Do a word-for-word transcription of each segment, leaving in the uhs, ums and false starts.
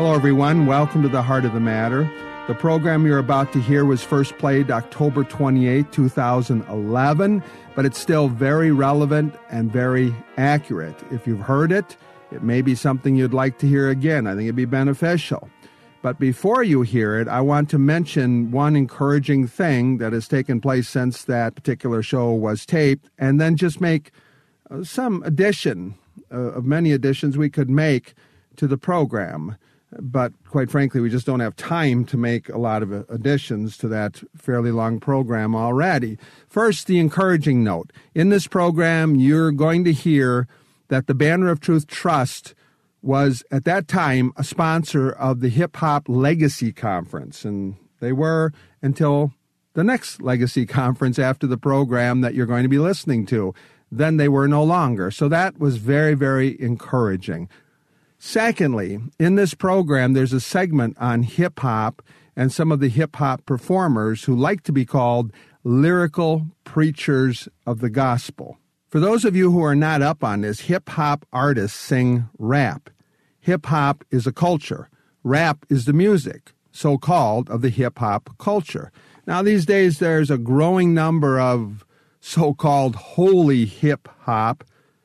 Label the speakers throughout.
Speaker 1: Hello, everyone. Welcome to The Heart of the Matter. The program you're about to hear was first played October twenty-eighth, two thousand eleven, but it's still very relevant and very accurate. If you've heard it, it may be something you'd like to hear again. I think it'd be beneficial. But before you hear it, I want to mention one encouraging thing that has taken place since that particular show was taped, and then just make uh, some addition uh, of many additions we could make to the program. But quite frankly, we just don't have time to make a lot of additions to that fairly long program already. First, the encouraging note. In this program, you're going to hear that the Banner of Truth Trust was, at that time, a sponsor of the Hip Hop Legacy Conference. And they were until the next Legacy Conference after the program that you're going to be listening to. Then they were no longer. So that was very, very encouraging. Secondly, in this program, there's a segment on hip-hop and some of the hip-hop performers who like to be called lyrical preachers of the gospel. For those of you who are not up on this, hip-hop artists sing rap. Hip-hop is a culture. Rap is the music, so-called, of the hip-hop culture. Now, these days, there's a growing number of so-called holy hip-hop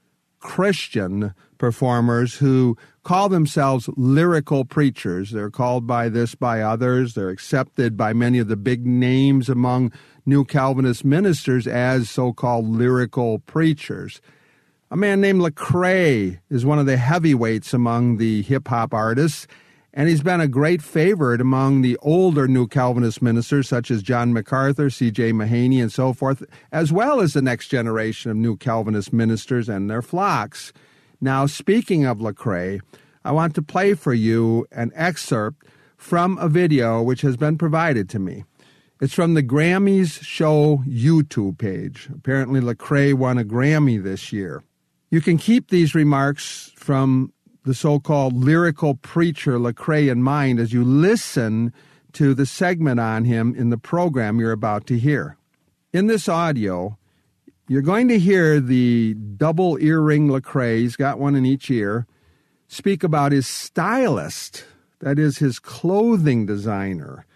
Speaker 1: Christian performers who call themselves lyrical preachers. They're called by this by others. They're accepted by many of the big names among New Calvinist ministers as so-called lyrical preachers. A man named Lecrae is one of the heavyweights among the hip-hop artists, and he's been a great favorite among the older New Calvinist ministers such as John MacArthur, C J Mahaney, and so forth, as well as the next generation of New Calvinist ministers and their flocks. Now, speaking of Lecrae, I want to play for you an excerpt from a video which has been provided to me. It's from the Grammys Show YouTube page. Apparently, Lecrae won a Grammy this year. You can keep these remarks from the so-called lyrical preacher Lecrae in mind as you listen to the segment on him in the program you're about to hear. In this audio, you're going to hear the double earring Lecrae, he's got one in each ear, speak about his stylist, that is his clothing designer.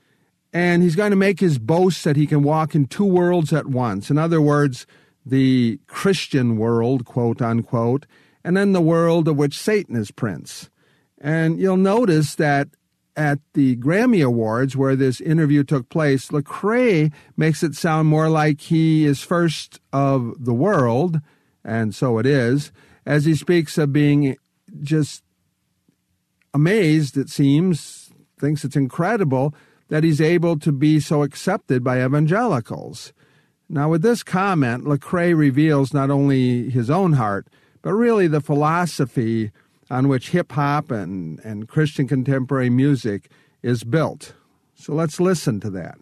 Speaker 1: And he's going to make his boast that he can walk in two worlds at once. In other words, the Christian world, quote unquote, and then the world of which Satan is prince. And you'll notice that at the Grammy Awards, where this interview took place, Lecrae makes it sound more like he is first of the world, and so it is, as he speaks of being just amazed, it seems, thinks it's incredible that he's able to be so accepted by evangelicals. Now, with this comment, Lecrae reveals not only his own heart, but really the philosophy on which hip-hop and, and Christian contemporary music is built. So let's listen to that.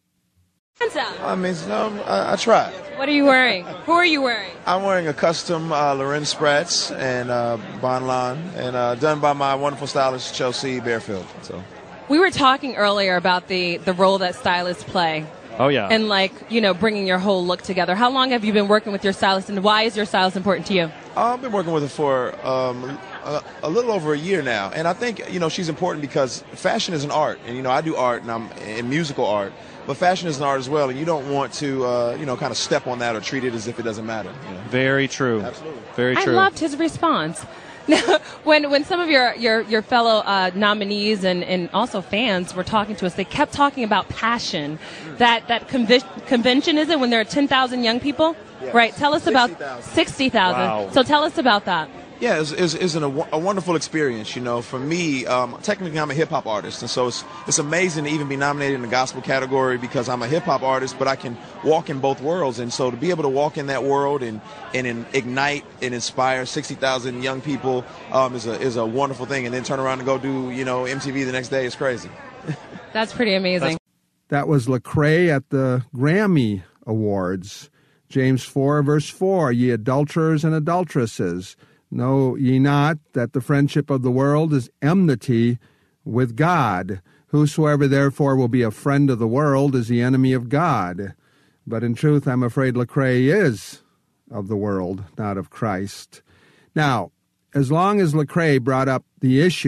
Speaker 2: I mean, um, I, I tried.
Speaker 3: What are you wearing? Who are you wearing?
Speaker 2: I'm wearing a custom uh, Lorenz Spratz and uh, Bonlon, and uh, done by my wonderful stylist, Chelsea Bearfield. So,
Speaker 3: we were talking earlier about the, the role that stylists play.
Speaker 4: Oh, yeah.
Speaker 3: And, like, you know, bringing your whole look together. How long have you been working with your stylist, and why is your stylist important to you?
Speaker 2: I've been working with her for um, a, a little over a year now, and I think, you know, she's important because fashion is an art, and, you know, I do art, and I'm in musical art, but fashion is an art as well, and you don't want to, uh, you know, kind of step on that or treat it as if it doesn't matter. You know?
Speaker 4: Very true.
Speaker 2: Absolutely.
Speaker 4: Very true.
Speaker 3: I loved his response. Now, when when some of your your, your fellow uh, nominees and, and also fans were talking to us, they kept talking about passion. That that convi- convention, is it, when there are ten thousand young people?
Speaker 2: Yes.
Speaker 3: Right. Tell us
Speaker 2: sixty
Speaker 3: about sixty thousand.
Speaker 4: Wow.
Speaker 3: So tell us about that.
Speaker 2: Yeah, it's, it's, it's an, a, a wonderful experience, you know. For me, um, technically I'm a hip-hop artist, and so it's it's amazing to even be nominated in the gospel category because I'm a hip-hop artist, but I can walk in both worlds. And so to be able to walk in that world and, and, and ignite and inspire sixty thousand young people um, is a is a wonderful thing, and then turn around and go do, you know, M T V the next day is crazy.
Speaker 3: That's pretty amazing.
Speaker 1: That was Lecrae at the Grammy Awards. James four, verse four, ye adulterers and adulteresses, know ye not that the friendship of the world is enmity with God? Whosoever therefore will be a friend of the world is the enemy of God. But in truth, I'm afraid Lecrae is of the world, not of Christ. Now, as long as Lecrae brought up the issue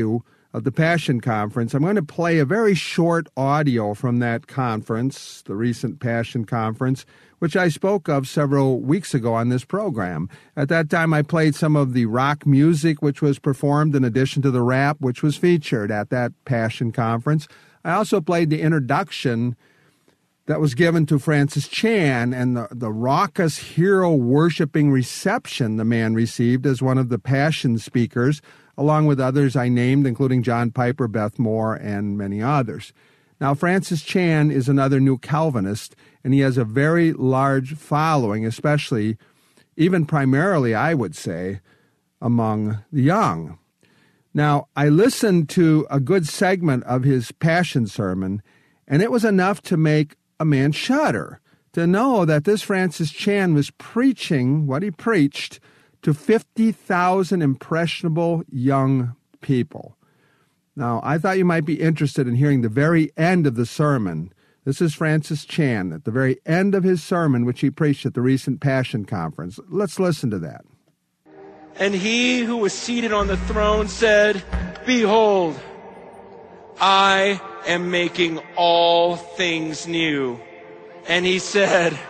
Speaker 1: of the Passion Conference. I'm going to play a very short audio from that conference, the recent Passion Conference, which I spoke of several weeks ago on this program. At that time, I played some of the rock music which was performed in addition to the rap which was featured at that Passion Conference. I also played the introduction that was given to Francis Chan and the, the raucous, hero-worshipping reception the man received as one of the Passion speakers, along with others I named, including John Piper, Beth Moore, and many others. Now, Francis Chan is another New Calvinist, and he has a very large following, especially, even primarily, I would say, among the young. Now, I listened to a good segment of his Passion sermon, and it was enough to make a man shudder to know that this Francis Chan was preaching what he preached to fifty thousand impressionable young people. Now, I thought you might be interested in hearing the very end of the sermon. This is Francis Chan at the very end of his sermon, which he preached at the recent Passion Conference. Let's listen to that.
Speaker 4: And he who was seated on the throne said, "Behold, I am making all things new." And he said,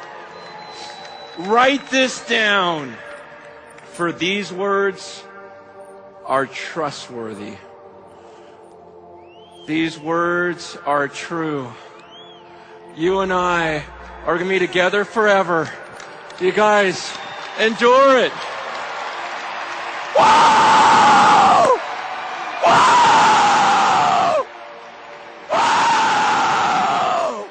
Speaker 4: "Write this down, for these words are trustworthy. These words are true." You and I are going to be together forever. You guys, endure it. Whoa! Whoa! Whoa!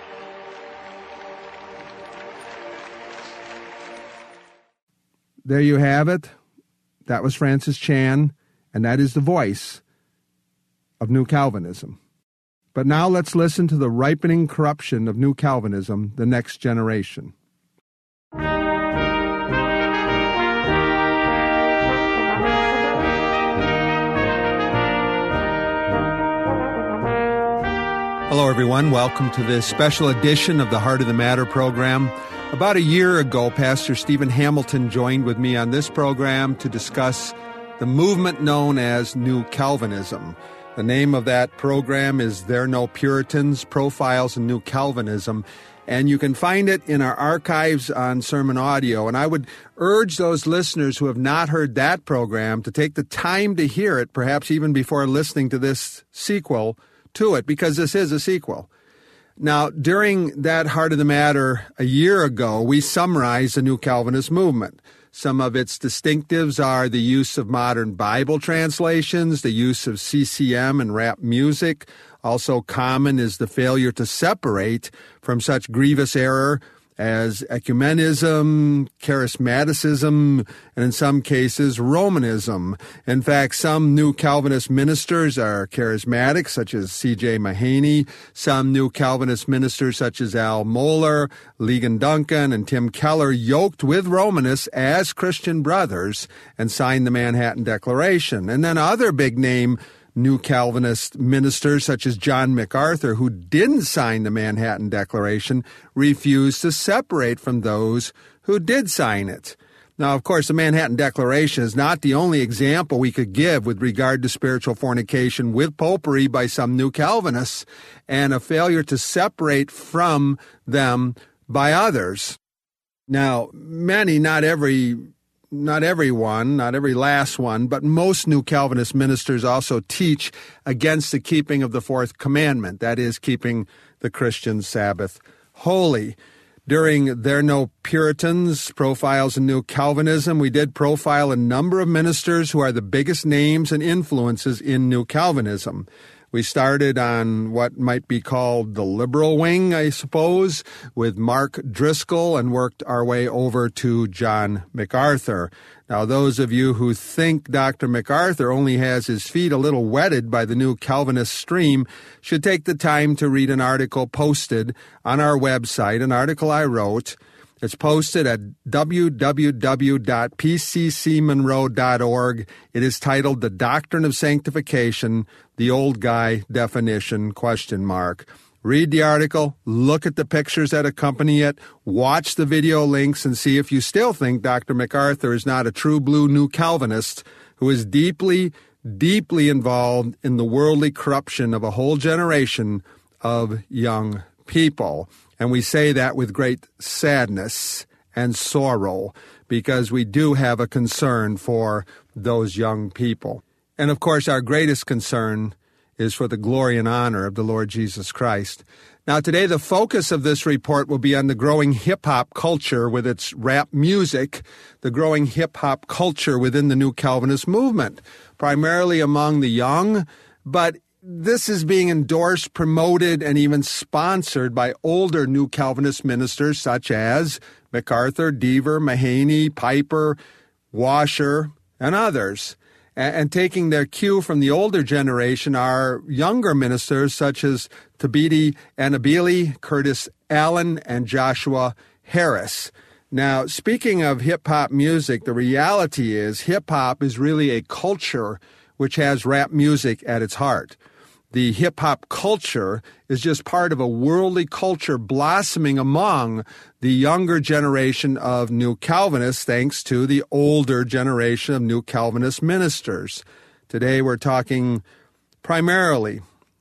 Speaker 1: There you have it. That was Francis Chan, and that is the voice of New Calvinism. But now let's listen to the ripening corruption of New Calvinism, the next generation. Hello, everyone. Welcome to this special edition of the Heart of the Matter program. About a year ago, Pastor Stephen Hamilton joined with me on this program to discuss the movement known as New Calvinism. The name of that program is They're No Puritans, Profiles in New Calvinism, and you can find it in our archives on Sermon Audio. And I would urge those listeners who have not heard that program to take the time to hear it, perhaps even before listening to this sequel to it, because this is a sequel. Now, during that Heart of the Matter a year ago, we summarized the New Calvinist movement. Some of its distinctives are the use of modern Bible translations, the use of C C M and rap music. Also common is the failure to separate from such grievous error as ecumenism, charismaticism, and in some cases, Romanism. In fact, some New Calvinist ministers are charismatic, such as C J Mahaney. Some New Calvinist ministers, such as Al Mohler, Ligon Duncan, and Tim Keller, yoked with Romanists as Christian brothers and signed the Manhattan Declaration. And then other big-name New Calvinist ministers such as John MacArthur, who didn't sign the Manhattan Declaration, refused to separate from those who did sign it. Now, of course, the Manhattan Declaration is not the only example we could give with regard to spiritual fornication with popery by some New Calvinists and a failure to separate from them by others. Now, many, not every Not everyone, not every last one, but most New Calvinist ministers also teach against the keeping of the fourth commandment, that is, keeping the Christian Sabbath holy. During They're No Puritans, Profiles in New Calvinism, we did profile a number of ministers who are the biggest names and influences in New Calvinism. We started on what might be called the liberal wing, I suppose, with Mark Driscoll and worked our way over to John MacArthur. Now, those of you who think Doctor MacArthur only has his feet a little wetted by the New Calvinist stream should take the time to read an article posted on our website, an article I wrote. It's posted at w w w dot p c c monroe dot org. It is titled The Doctrine of Sanctification, the Old Guy Definition, question mark. Read the article, look at the pictures that accompany it, watch the video links, and see if you still think Doctor MacArthur is not a true blue New Calvinist who is deeply, deeply involved in the worldly corruption of a whole generation of young people. And we say that with great sadness and sorrow, because we do have a concern for those young people. And of course, our greatest concern is for the glory and honor of the Lord Jesus Christ. Now, today, the focus of this report will be on the growing hip-hop culture with its rap music, the growing hip-hop culture within the New Calvinist movement, primarily among the young, but this is being endorsed, promoted, and even sponsored by older New Calvinist ministers such as MacArthur, Deaver, Mahaney, Piper, Washer, and others. And taking their cue from the older generation are younger ministers such as Thabiti Anyabwile, Curtis Allen, and Joshua Harris. Now, speaking of hip-hop music, the reality is hip-hop is really a culture which has rap music at its heart. The hip-hop culture is just part of a worldly culture blossoming among the younger generation of New Calvinists, thanks to the older generation of New Calvinist ministers. Today we're talking primarily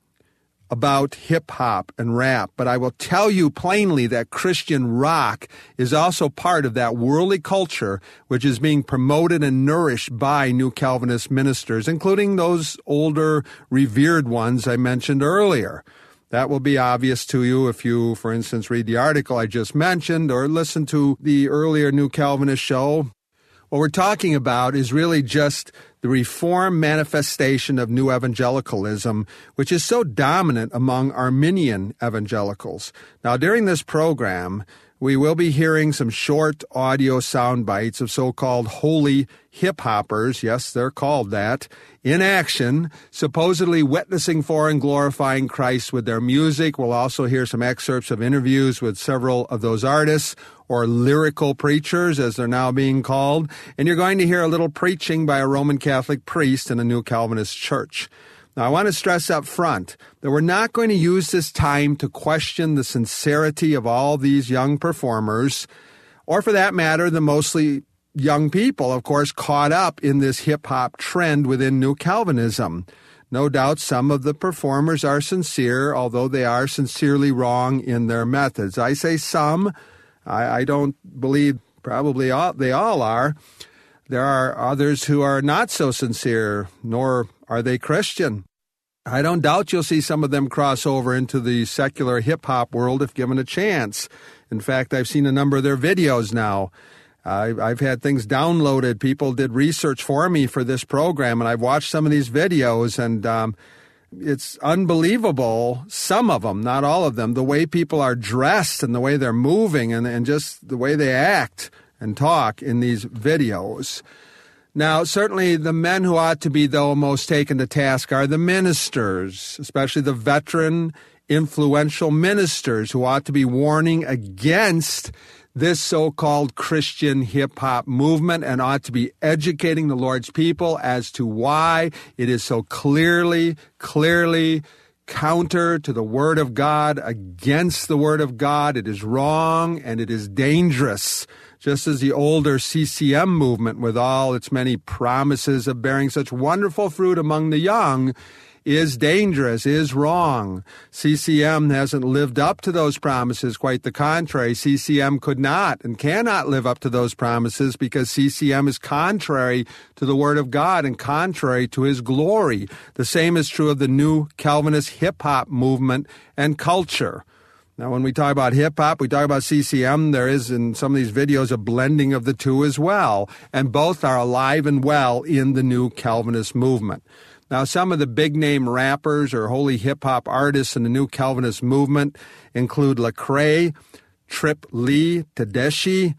Speaker 1: about hip-hop and rap, but I will tell you plainly that Christian rock is also part of that worldly culture which is being promoted and nourished by New Calvinist ministers, including those older, revered ones I mentioned earlier. That will be obvious to you if you, for instance, read the article I just mentioned or listen to the earlier New Calvinist show. What we're talking about is really just the Reformed manifestation of New Evangelicalism, which is so dominant among Arminian evangelicals. Now, during this program, we will be hearing some short audio sound bites of so-called holy hip-hoppers, yes, they're called that, in action, supposedly witnessing for and glorifying Christ with their music. We'll also hear some excerpts of interviews with several of those artists, or lyrical preachers, as they're now being called, and you're going to hear a little preaching by a Roman Catholic priest in a New Calvinist church. Now, I want to stress up front that we're not going to use this time to question the sincerity of all these young performers, or for that matter, the mostly young people, of course, caught up in this hip-hop trend within New Calvinism. No doubt some of the performers are sincere, although they are sincerely wrong in their methods. I say some. I, I don't believe probably all, they all are. There are others who are not so sincere, nor are they Christian. I don't doubt you'll see some of them cross over into the secular hip-hop world if given a chance. In fact, I've seen a number of their videos now. I've, I've had things downloaded. People did research for me for this program, and I've watched some of these videos, and um, it's unbelievable, some of them, not all of them, the way people are dressed and the way they're moving and, and just the way they act and talk in these videos. Now, certainly the men who ought to be, though, most taken to task are the ministers, especially the veteran, influential ministers who ought to be warning against this so-called Christian hip-hop movement and ought to be educating the Lord's people as to why it is so clearly, clearly counter to the Word of God, against the Word of God. It is wrong and it is dangerous. Just as the older C C M movement, with all its many promises of bearing such wonderful fruit among the young, is dangerous, is wrong. C C M hasn't lived up to those promises. Quite the contrary. C C M could not and cannot live up to those promises because C C M is contrary to the Word of God and contrary to His glory. The same is true of the New Calvinist hip-hop movement and culture. Now, when we talk about hip-hop, we talk about C C M. There is, in some of these videos, a blending of the two as well. And both are alive and well in the New Calvinist movement. Now, some of the big-name rappers or holy hip-hop artists in the New Calvinist movement include Lecrae, Trip Lee, Tedeschi,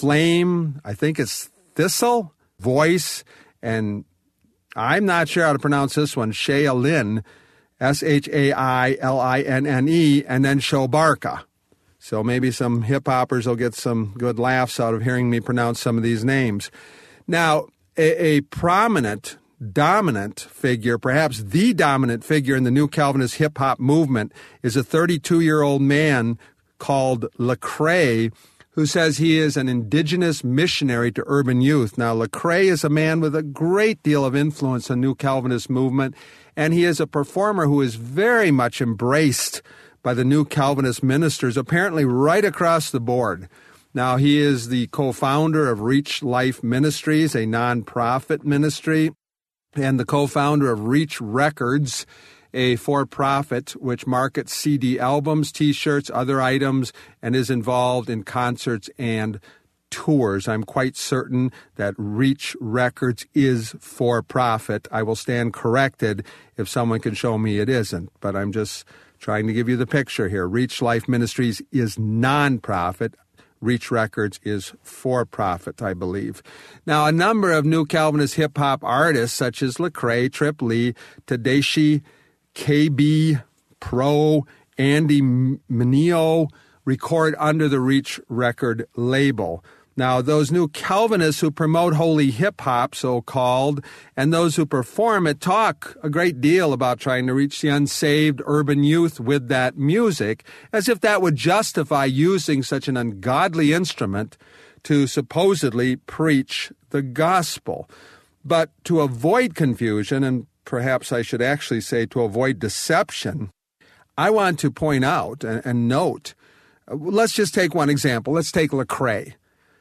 Speaker 1: Flame, I think it's Thistle, Voice, and I'm not sure how to pronounce this one, Shea Lin, S H A I L I N N E, and then Shobarka. So maybe some hip-hoppers will get some good laughs out of hearing me pronounce some of these names. Now, a, a prominent, dominant figure, perhaps the dominant figure in the New Calvinist hip-hop movement, is a thirty-two-year-old man called Lecrae, who says he is an indigenous missionary to urban youth. Now, Lecrae is a man with a great deal of influence on New Calvinist movement, and he is a performer who is very much embraced by the New Calvinist ministers, apparently right across the board. Now, he is the co-founder of Reach Life Ministries, a nonprofit ministry, and the co-founder of Reach Records, a for-profit which markets C D albums, T-shirts, other items, and is involved in concerts and tours. I'm quite certain that Reach Records is for-profit. I will stand corrected if someone can show me it isn't, but I'm just trying to give you the picture here. Reach Life Ministries is non-profit. Reach Records is for-profit, I believe. Now, a number of New Calvinist hip-hop artists, such as Lecrae, Trip Lee, Tedeschi, K B, Pro, Andy Mineo, record under the Reach Record label. Now, those New Calvinists who promote holy hip-hop, so-called, and those who perform it talk a great deal about trying to reach the unsaved urban youth with that music, as if that would justify using such an ungodly instrument to supposedly preach the gospel. But to avoid confusion, and perhaps I should actually say to avoid deception, I want to point out and, and note, let's just take one example. Let's take Lecrae.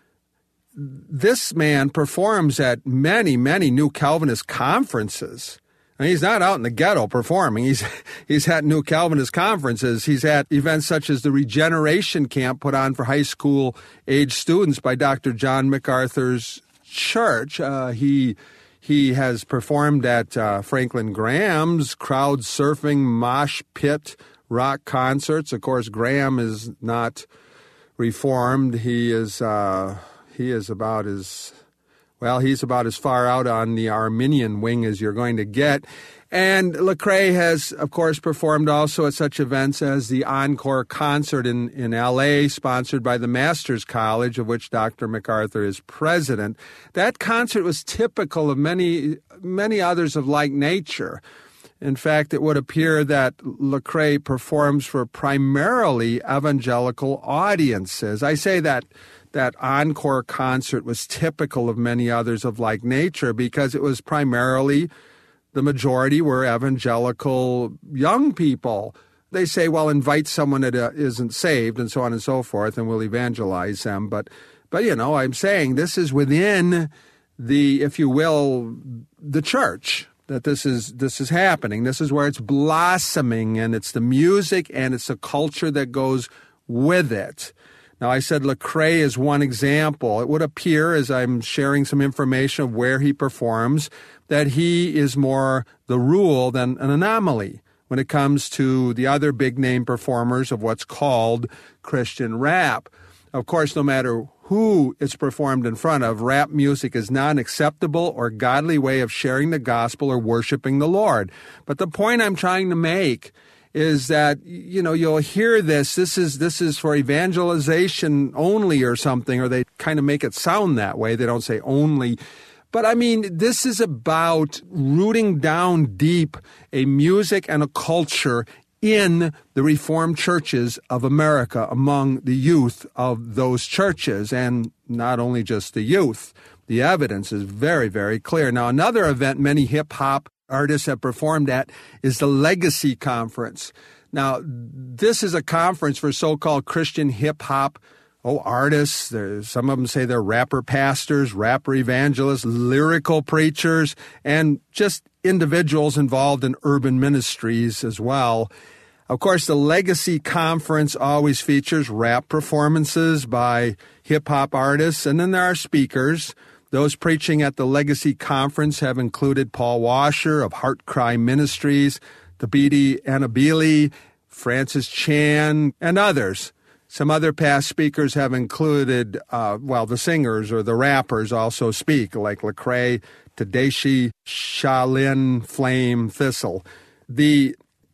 Speaker 1: This man performs at many, many New Calvinist conferences. I mean, he's not out in the ghetto performing. He's he's at New Calvinist conferences. He's at events such as the Regeneration Camp put on for high school age students by Doctor John MacArthur's church. Uh, he he has performed at uh, Franklin Graham's crowd surfing mosh pit rock concerts. Of course, Graham is not Reformed. He is. Uh, He is about as, well, he's about as far out on the Arminian wing as you're going to get. And Lecrae has, of course, performed also at such events as the Encore concert in, in L A, sponsored by the Masters College, of which Doctor MacArthur is president. That concert was typical of many, many others of like nature. In fact, it would appear that Lecrae performs for primarily evangelical audiences. I say that that Encore concert was typical of many others of like nature because it was primarily, the majority were evangelical young people. They say, well, invite someone that uh, isn't saved and so on and so forth, and we'll evangelize them. But, but you know, I'm saying this is within the, if you will, the church, that this is this is happening. This is where it's blossoming, and it's the music and it's the culture that goes with it. Now, I said Lecrae is one example. It would appear, as I'm sharing some information of where he performs, that he is more the rule than an anomaly when it comes to the other big-name performers of what's called Christian rap. Of course, no matter who it's performed in front of, rap music is not an acceptable or godly way of sharing the gospel or worshiping the Lord. But the point I'm trying to make is that, you know, you'll hear this, this is this is for evangelization only or something, or they kind of make it sound that way. They don't say only. But, I mean, this is about rooting down deep a music and a culture in the Reformed churches of America, among the youth of those churches, and not only just the youth. The evidence is very, very clear. Now, another event many hip-hop artists have performed at is the Legacy Conference. Now, this is a conference for so-called Christian hip-hop oh, artists. There's, some of them say they're rapper pastors, rapper evangelists, lyrical preachers, and just individuals involved in urban ministries as well. Of course, the Legacy Conference always features rap performances by hip-hop artists, and then there are speakers. Those preaching at the Legacy Conference have included Paul Washer of Heart Cry Ministries, Thabiti Annabili, Francis Chan, and others. Some other past speakers have included, uh, well, the singers or the rappers also speak, like Lecrae, Tedeschi, Shaolin, Flame, Thistle. The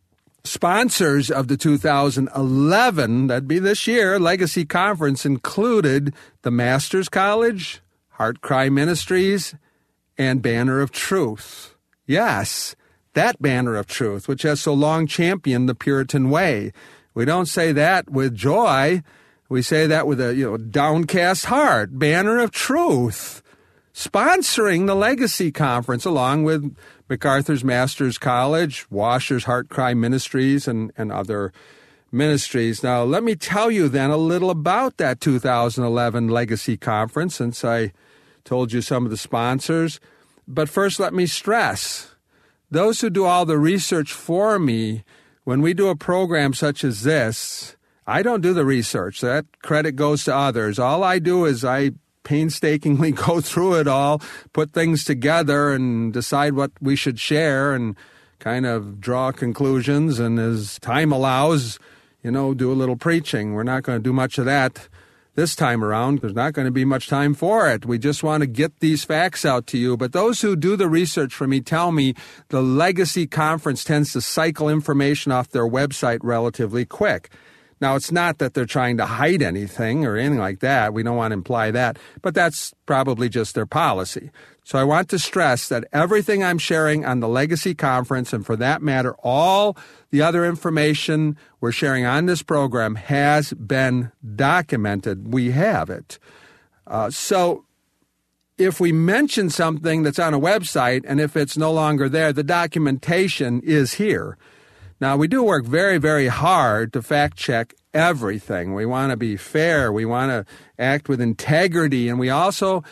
Speaker 1: sponsors of the two thousand eleven, that'd be this year, Legacy Conference included the Masters College, Heart Cry Ministries, and Banner of Truth. Yes, that Banner of Truth, which has so long championed the Puritan way. We don't say that with joy. We say that with a you know downcast heart. Banner of Truth, sponsoring the Legacy Conference along with MacArthur's Masters College, Washer's Heart Cry Ministries, and, and other ministries. Now, let me tell you then a little about that two thousand eleven Legacy Conference, since I told you some of the sponsors. But first, let me stress, those who do all the research for me, when we do a program such as this, I don't do the research. That credit goes to others. All I do is I painstakingly go through it all, put things together, and decide what we should share and kind of draw conclusions. And as time allows, you know, do a little preaching. We're not going to do much of that this time around. There's not going to be much time for it. We just want to get these facts out to you. But those who do the research for me tell me the Legacy Conference tends to cycle information off their website relatively quick. Now, it's not that they're trying to hide anything or anything like that. We don't want to imply that, but that's probably just their policy. So I want to stress that everything I'm sharing on the Legacy Conference, and for that matter, all the other information we're sharing on this program, has been documented. We have it. Uh, so if we mention something that's on a website, and if it's no longer there, the documentation is here. Now, we do work very, very hard to fact-check everything. We want to be fair. We want to act with integrity. And we also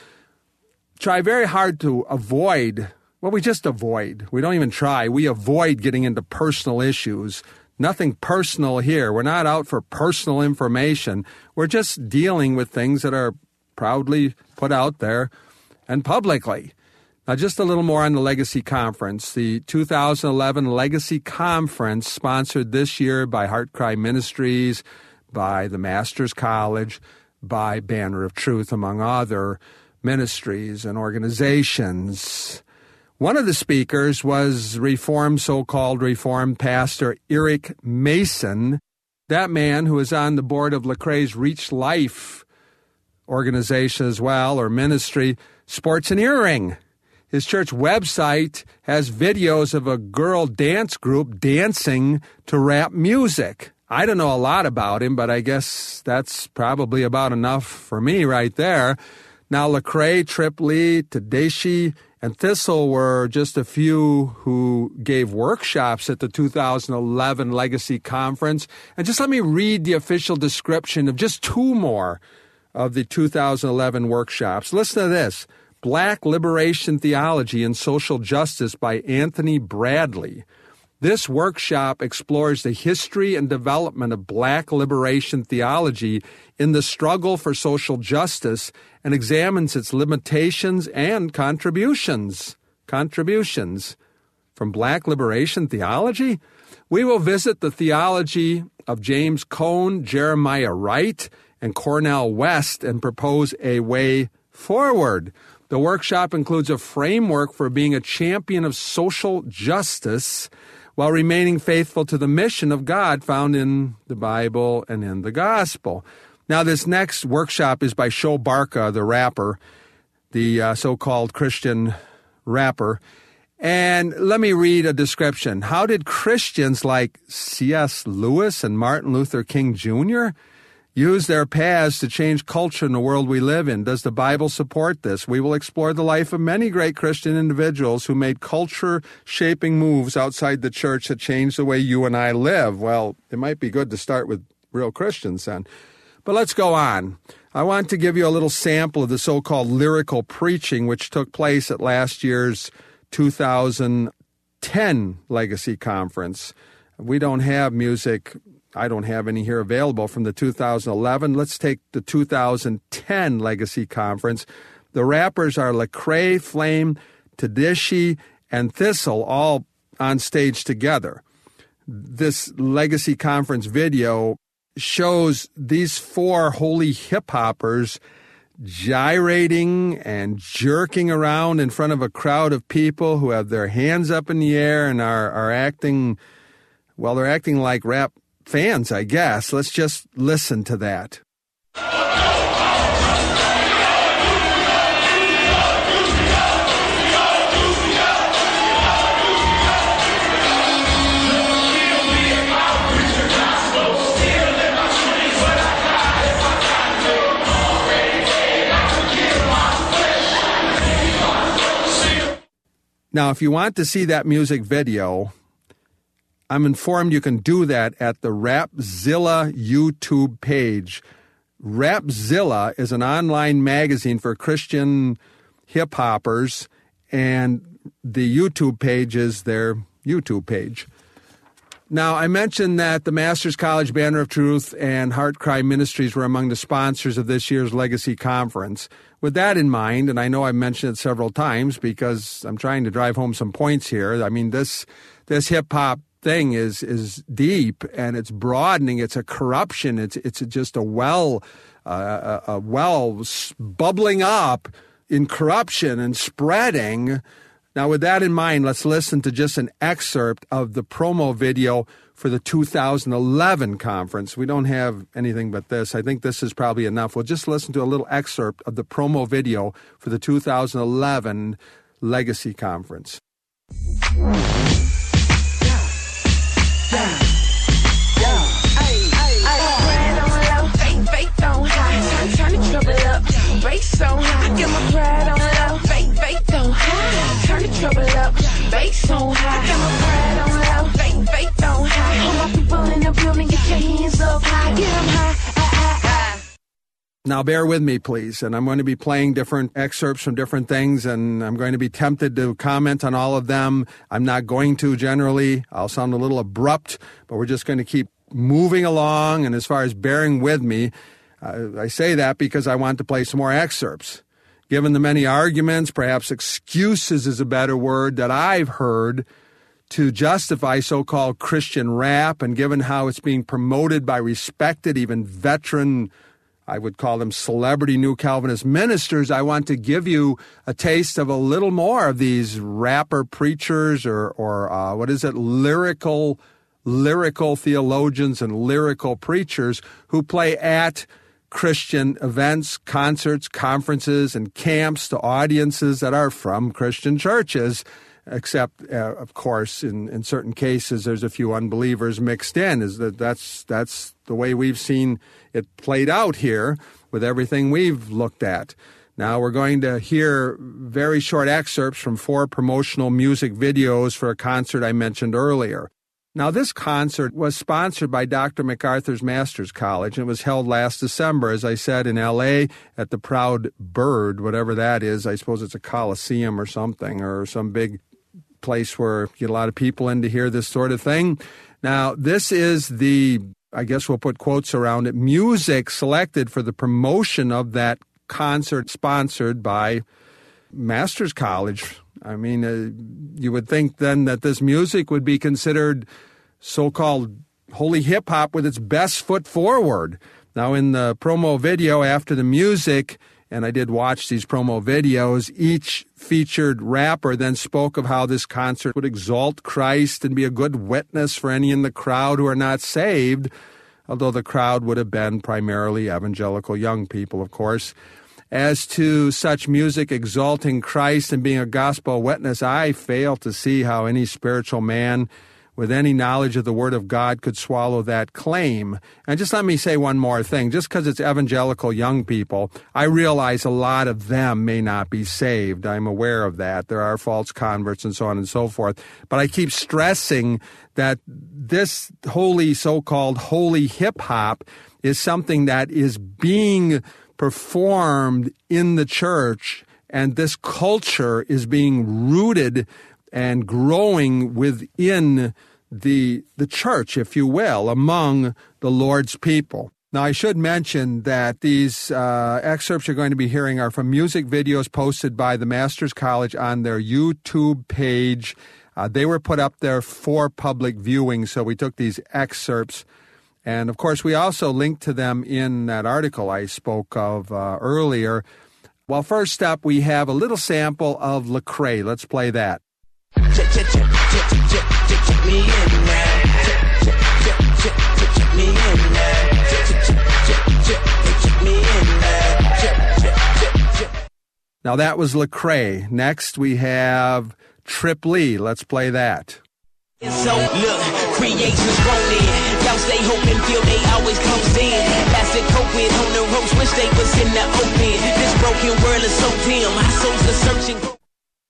Speaker 1: try very hard to avoid, well, we just avoid. We don't even try. We avoid getting into personal issues. Nothing personal here. We're not out for personal information. We're just dealing with things that are proudly put out there and publicly. Now, just a little more on the Legacy Conference. The two thousand eleven Legacy Conference, sponsored this year by Heart Cry Ministries, by the Masters College, by Banner of Truth, among other ministries and organizations. One of the speakers was Reformed, so-called Reformed pastor Eric Mason, that man who is on the board of Lecrae's Reach Life organization as well, or ministry, Sports and Earring. His church website has videos of a girl dance group dancing to rap music. I don't know a lot about him, but I guess that's probably about enough for me right there. Now, Lecrae, Tripoli, Tedeschi, and Thistle were just a few who gave workshops at the two thousand eleven Legacy Conference. And just let me read the official description of just two more of the two thousand eleven workshops. Listen to this. Black Liberation Theology and Social Justice by Anthony Bradley. This workshop explores the history and development of black liberation theology in the struggle for social justice and examines its limitations and contributions. Contributions from black liberation theology? We will visit the theology of James Cone, Jeremiah Wright, and Cornel West and propose a way forward. The workshop includes a framework for being a champion of social justice while remaining faithful to the mission of God found in the Bible and in the gospel. Now, this next workshop is by Sho Barka, the rapper, the uh, so-called Christian rapper. And let me read a description. How did Christians like C S Lewis and Martin Luther King Junior use their paths to change culture in the world we live in? Does the Bible support this? We will explore the life of many great Christian individuals who made culture-shaping moves outside the church that changed the way you and I live. Well, it might be good to start with real Christians then. But let's go on. I want to give you a little sample of the so-called lyrical preaching which took place at last year's two thousand ten Legacy Conference. We don't have music. I don't have any here available from the two thousand eleven. Let's take the two thousand ten Legacy Conference. The rappers are Lecrae, Flame, Tedeschi, and Thistle, all on stage together. This Legacy Conference video shows these four holy hip-hoppers gyrating and jerking around in front of a crowd of people who have their hands up in the air and are, are acting, well, they're acting like rap fans, I guess. Let's just listen to that. Now, if you want to see that music video, I'm informed you can do that at the Rapzilla YouTube page. Rapzilla is an online magazine for Christian hip-hoppers, and the YouTube page is their YouTube page. Now, I mentioned that the Masters College Banner of Truth and Heart Cry Ministries were among the sponsors of this year's Legacy Conference. With that in mind, and I know I've mentioned it several times because I'm trying to drive home some points here. I mean, this this hip-hop thing is is deep, and it's broadening. It's a corruption. It's it's just a well, uh, a, a well bubbling up in corruption and spreading. Now, with that in mind, let's listen to just an excerpt of the promo video for the two thousand eleven conference. We don't have anything but this. I think this is probably enough. We'll just listen to a little excerpt of the promo video for the two thousand eleven Legacy Conference.
Speaker 5: Turn the trouble up, bass so high. Get my pride on low, fake, fake, don't hide. Turn the trouble up, bass so high. Get my pride on low, fake, fake, don't hide. All my people in the building, get your hands up high. Get them high, high, high, high.
Speaker 1: Now, bear with me, please, and I'm going to be playing different excerpts from different things, and I'm going to be tempted to comment on all of them. I'm not going to generally. I'll sound a little abrupt, but we're just going to keep moving along, and as far as bearing with me, uh, I say that because I want to play some more excerpts. Given the many arguments, perhaps excuses is a better word, that I've heard to justify so-called Christian rap, and given how it's being promoted by respected, even veteran, I would call them celebrity New Calvinist ministers, I want to give you a taste of a little more of these rapper preachers or, or uh, what is it, lyrical, lyrical theologians and lyrical preachers who play at Christian events, concerts, conferences, and camps to audiences that are from Christian churches, except, uh, of course, in, in certain cases, there's a few unbelievers mixed in. Is that that's that's the way we've seen it played out here with everything we've looked at. Now we're going to hear very short excerpts from four promotional music videos for a concert I mentioned earlier. Now, this concert was sponsored by Doctor MacArthur's Masters College, and it was held last December, as I said, in L A at the Proud Bird, whatever that is. I suppose it's a coliseum or something, or some big place where you get a lot of people in to hear this sort of thing. Now, this is the, I guess we'll put quotes around it, music selected for the promotion of that concert sponsored by Masters College. I mean, uh, you would think then that this music would be considered so-called holy hip-hop with its best foot forward. Now, in the promo video after the music, and I did watch these promo videos, each featured rapper then spoke of how this concert would exalt Christ and be a good witness for any in the crowd who are not saved, although the crowd would have been primarily evangelical young people, of course. As to such music exalting Christ and being a gospel witness, I fail to see how any spiritual man with any knowledge of the Word of God could swallow that claim. And just let me say one more thing. Just because it's evangelical young people, I realize a lot of them may not be saved. I'm aware of that. There are false converts and so on and so forth. But I keep stressing that this holy, so-called holy hip-hop is something that is being performed in the church, and this culture is being rooted and growing within the the church, if you will, among the Lord's people. Now, I should mention that these uh, excerpts you're going to be hearing are from music videos posted by the Masters College on their YouTube page. Uh, they were put up there for public viewing, so we took these excerpts. And, of course, we also linked to them in that article I spoke of uh, earlier. Well, first up, we have a little sample of Lecrae. Let's play that.
Speaker 6: Check, check, check, check, check, check, check, check me in now. Check, check, check, check, check, check me in now. Check, check, check, check, check, check me in now. Check, check, check, check.
Speaker 1: Now, that was Lecrae. Next, we have Trip Lee. Let's play that.
Speaker 6: So, look, creation's groaning. Y'all stay hoping, feel they always comes in. Plastic COVID on the ropes, wish they was in the open. This broken world is so dim. My soul's a searching.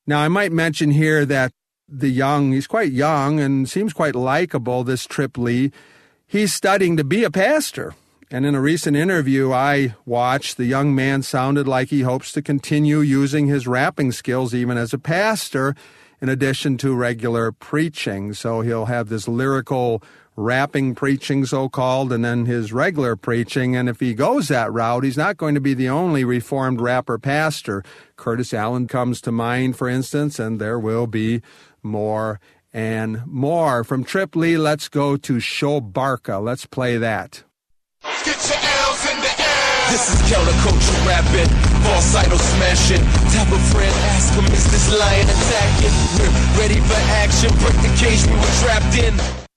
Speaker 1: Now, I might mention here that the young, he's quite young and seems quite likable, this Trip Lee. He's studying to be a pastor. And in a recent interview I watched, the young man sounded like he hopes to continue using his rapping skills even as a pastor, in addition to regular preaching. So he'll have this lyrical rapping preaching, so-called, and then his regular preaching. And if he goes that route, he's not going to be the only Reformed rapper pastor. Curtis Allen comes to mind, for instance, and there will be more and more. From Trip Lee, let's go to Shobarka. Let's play that.
Speaker 6: Get your L's in the air. This is counterculture rapping, falsetto smashing. Tap a friend, ask him, is this lion attacking? We're ready for action, break the cage we were trapped in.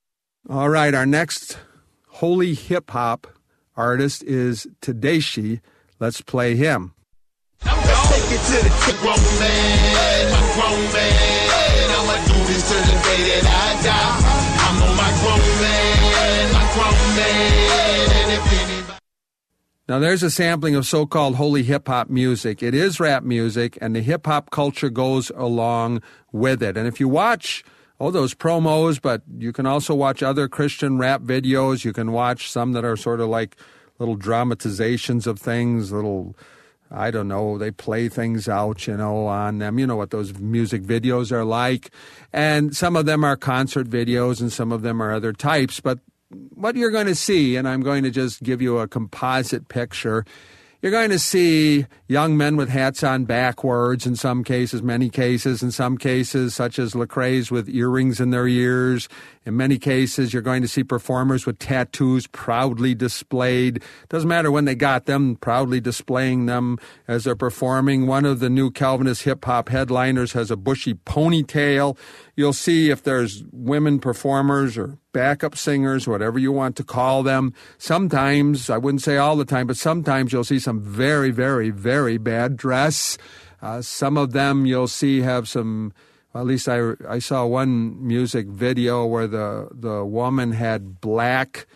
Speaker 1: All right, our next holy hip-hop artist is Tedeschi. Let's play him.
Speaker 6: Let's take it to the tip, grown man, my grown man. I'ma do this till the day that I die. I'm on my grown man, my grown man. And if anybody...
Speaker 1: Now, there's a sampling of so-called holy hip-hop music. It is rap music, and the hip-hop culture goes along with it. And if you watch... Oh, those promos, but you can also watch other Christian rap videos. You can watch some that are sort of like little dramatizations of things, little, I don't know, they play things out, you know, on them. You know what those music videos are like. And some of them are concert videos and some of them are other types. But what you're going to see, and I'm going to just give you a composite picture, you're going to see young men with hats on backwards in some cases, many cases, in some cases, such as Lecrae's with earrings in their ears. In many cases, you're going to see performers with tattoos proudly displayed. Doesn't matter when they got them, proudly displaying them as they're performing. One of the new Calvinist hip-hop headliners has a bushy ponytail. You'll see if there's women performers or backup singers, whatever you want to call them. Sometimes, I wouldn't say all the time, but sometimes you'll see some very, very, very bad dress. Uh, some of them you'll see have some, well, at least I, I saw one music video where the, the woman had black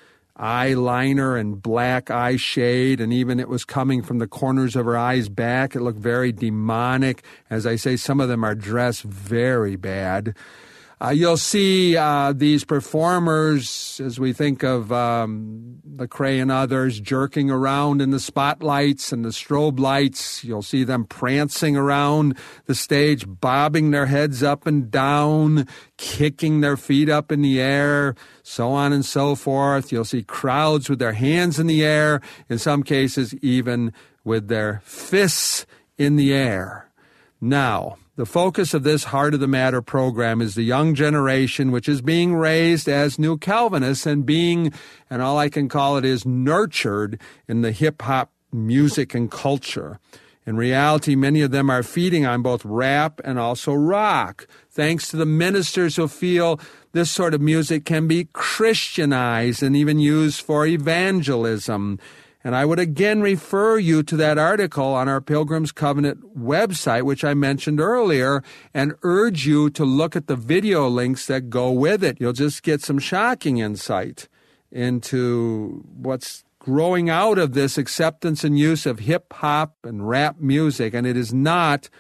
Speaker 1: eyeliner and black eye shade, and even it was coming from the corners of her eyes back. It looked very demonic. As I say, some of them are dressed very bad. Uh, you'll see uh, these performers, as we think of um, Lecrae and others, jerking around in the spotlights and the strobe lights. You'll see them prancing around the stage, bobbing their heads up and down, kicking their feet up in the air, so on and so forth. You'll see crowds with their hands in the air, in some cases even with their fists in the air. Now, the focus of this Heart of the Matter program is the young generation, which is being raised as new Calvinists and being, and all I can call it is, nurtured in the hip-hop music and culture. In reality, many of them are feeding on both rap and also rock, thanks to the ministers who feel this sort of music can be Christianized and even used for evangelism. And I would again refer you to that article on our Pilgrim's Covenant website, which I mentioned earlier, and urge you to look at the video links that go with it. You'll just get some shocking insight into what's growing out of this acceptance and use of hip-hop and rap music, and it is not,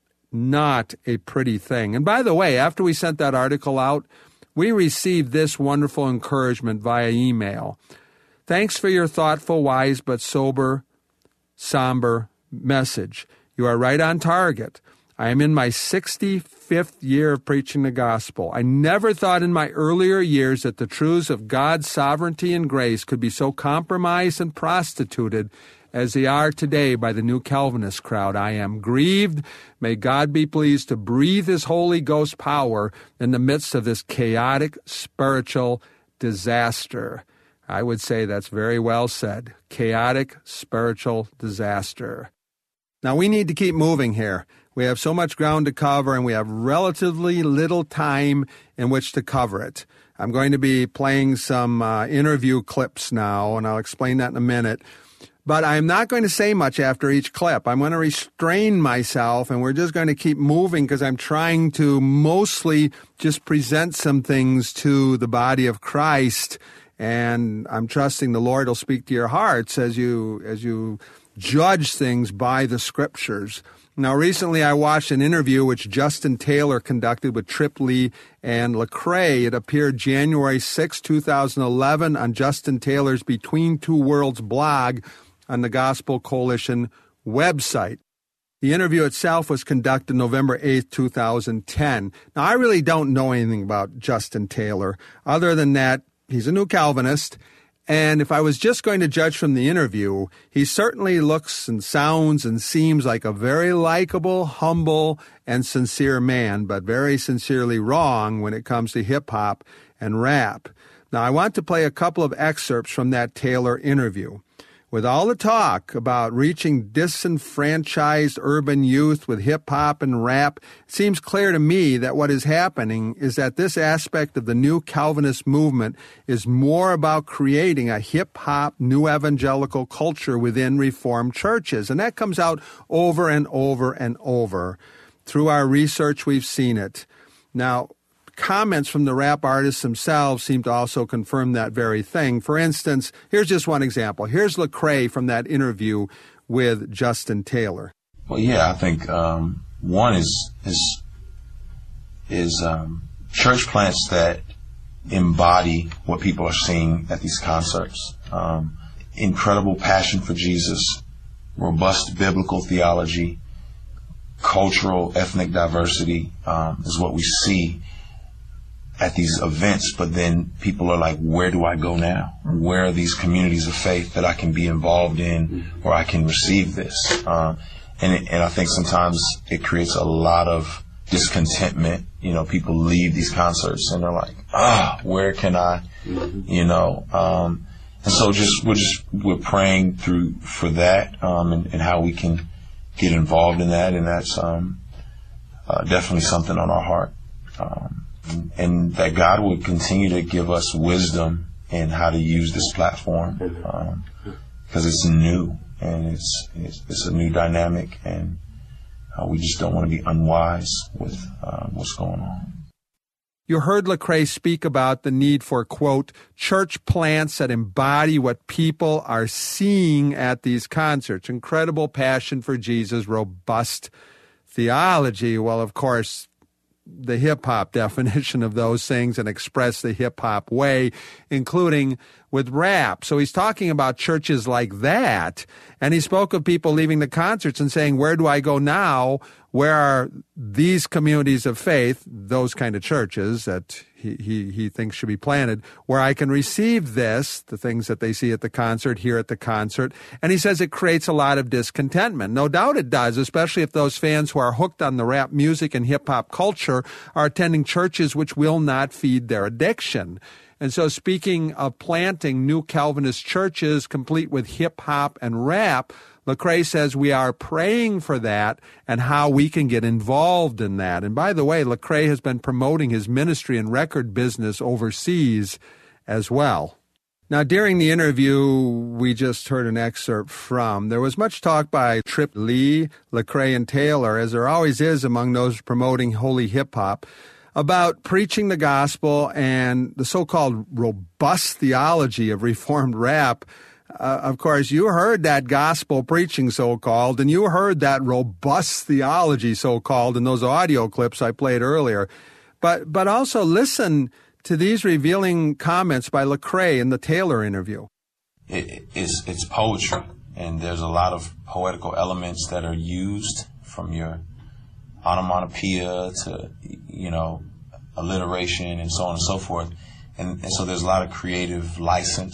Speaker 1: not a pretty thing. And by the way, after we sent that article out, we received this wonderful encouragement via email. Thanks for your thoughtful, wise, but sober, somber message. You are right on target. I am in my sixty-fifth year of preaching the gospel. I never thought in my earlier years that the truths of God's sovereignty and grace could be so compromised and prostituted as they are today by the new Calvinist crowd. I am grieved. May God be pleased to breathe His Holy Ghost power in the midst of this chaotic spiritual disaster. I would say that's very well said. Chaotic spiritual disaster. Now, we need to keep moving here. We have so much ground to cover, and we have relatively little time in which to cover it. I'm going to be playing some uh, interview clips now, and I'll explain that in a minute. But I'm not going to say much after each clip. I'm going to restrain myself, and we're just going to keep moving because I'm trying to mostly just present some things to the body of Christ. And I'm trusting the Lord will speak to your hearts as you as you judge things by the scriptures. Now, recently I watched an interview which Justin Taylor conducted with Trip Lee and Lecrae. It appeared January sixth, two thousand eleven on Justin Taylor's Between Two Worlds blog on the Gospel Coalition website. The interview itself was conducted November eighth, two thousand ten. Now, I really don't know anything about Justin Taylor, other than that he's a New Calvinist. And if I was just going to judge from the interview, he certainly looks and sounds and seems like a very likable, humble, and sincere man, but very sincerely wrong when it comes to hip-hop and rap. Now, I want to play a couple of excerpts from that Taylor interview. With all the talk about reaching disenfranchised urban youth with hip-hop and rap, it seems clear to me that what is happening is that this aspect of the New Calvinist movement is more about creating a hip-hop New Evangelical culture within Reformed churches. And that comes out over and over and over. Through our research, we've seen it. Now, comments from the rap artists themselves seem to also confirm that very thing. For instance, here's just one example. Here's Lecrae from that interview with Justin Taylor.
Speaker 7: Well, yeah, I think um, one is is is um, church plants that embody what people are seeing at these concerts. Um, incredible passion for Jesus, robust biblical theology, cultural, ethnic diversity um, is what we see at these events, but then people are like, where do I go now? Where are these communities of faith that I can be involved in, where I can receive this? Uh, and it, and I think sometimes it creates a lot of discontentment. You know, people leave these concerts and they're like, ah, where can I, you know? Um, and so just we're just we're praying through for that um, and, and how we can get involved in that, and that's um, uh, definitely something on our heart. Um, And that God would continue to give us wisdom in how to use this platform, because um, it's new and it's, it's it's a new dynamic, and uh, we just don't want to be unwise with uh, what's going on.
Speaker 1: You heard Lecrae speak about the need for, quote, church plants that embody what people are seeing at these concerts. Incredible passion for Jesus, robust theology. Well, of course, the hip-hop definition of those things and express the hip-hop way, including with rap. So he's talking about churches like that, and he spoke of people leaving the concerts and saying, where do I go now? Where are these communities of faith, those kind of churches that he, he, he thinks should be planted, where I can receive this, the things that they see at the concert, here at the concert. And he says it creates a lot of discontentment. No doubt it does, especially if those fans who are hooked on the rap music and hip-hop culture are attending churches which will not feed their addiction. And so speaking of planting New Calvinist churches complete with hip-hop and rap, Lecrae says we are praying for that and how we can get involved in that. And by the way, Lecrae has been promoting his ministry and record business overseas as well. Now, during the interview we just heard an excerpt from, there was much talk by Trip Lee, Lecrae, and Taylor, as there always is among those promoting holy hip-hop, about preaching the gospel and the so-called robust theology of Reformed rap. Uh, of course, you heard that gospel preaching so-called, and you heard that robust theology so-called in those audio clips I played earlier. But but also listen to these revealing comments by Lecrae in the Taylor interview.
Speaker 7: It, it's, it's poetry, and there's a lot of poetical elements that are used, from your onomatopoeia to, you know, alliteration and so on and so forth. And, and so there's a lot of creative license.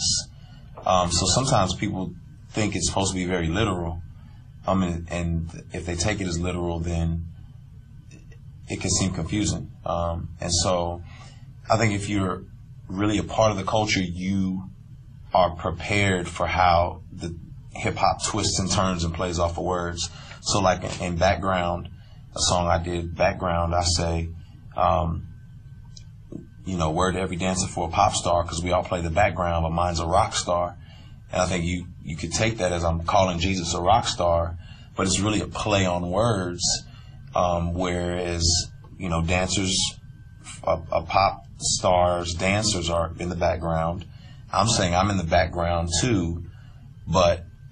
Speaker 7: Um, so sometimes people think it's supposed to be very literal. Um, and, and if they take it as literal, then it can seem confusing. Um, and so I think if you're really a part of the culture, you are prepared for how the hip-hop twists and turns and plays off of words. So like in, in Background, a song I did, Background, I say, um, you know, word to every dancer for a pop star, because we all play the background, but mine's a rock star. And I think you, you could take that as I'm calling Jesus a rock star, but it's really a play on words, um, whereas, you know, dancers, a, a pop stars, dancers are in the background. I'm saying I'm in the background too, but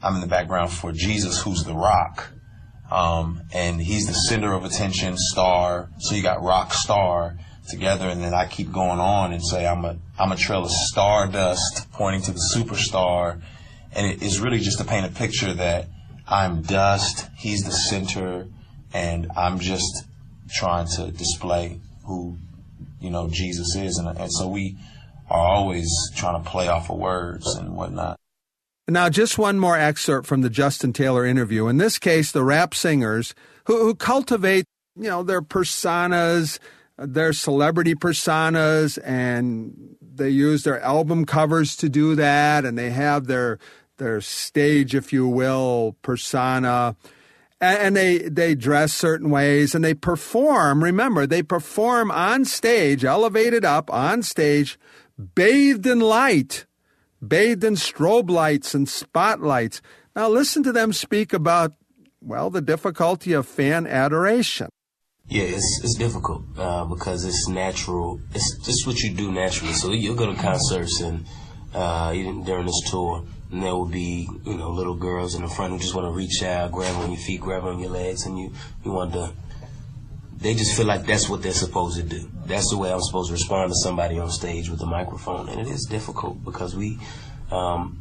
Speaker 7: I'm in the background for Jesus, who's the rock. Um, and he's the center of attention, star. So you got rock, star together, and then I keep going on and say I'm a I'm a trail of stardust pointing to the superstar. And it is really just to paint a picture that I'm dust, he's the center, and I'm just trying to display who, you know, Jesus is. And, and so we are always trying to play off of words and whatnot.
Speaker 1: Now, just one more excerpt from the Justin Taylor interview. In this case, the rap singers who, who cultivate, you know, their personas, their celebrity personas, and they use their album covers to do that, and they have their their stage, if you will, persona, and, and they they dress certain ways, and they perform. Remember, they perform on stage, elevated up on stage, bathed in light. Bathed in strobe lights and spotlights. Now listen to them speak about, well, the difficulty of fan adoration.
Speaker 8: Yeah, it's it's difficult uh, because it's natural. It's just what you do naturally. So you'll go to concerts and uh, even during this tour, and there will be, you know, little girls in the front who just want to reach out, grab on your feet, grab on your legs, and you, you want to. They just feel like that's what they're supposed to do. That's the way I'm supposed to respond to somebody on stage with a microphone, and it is difficult because we, um,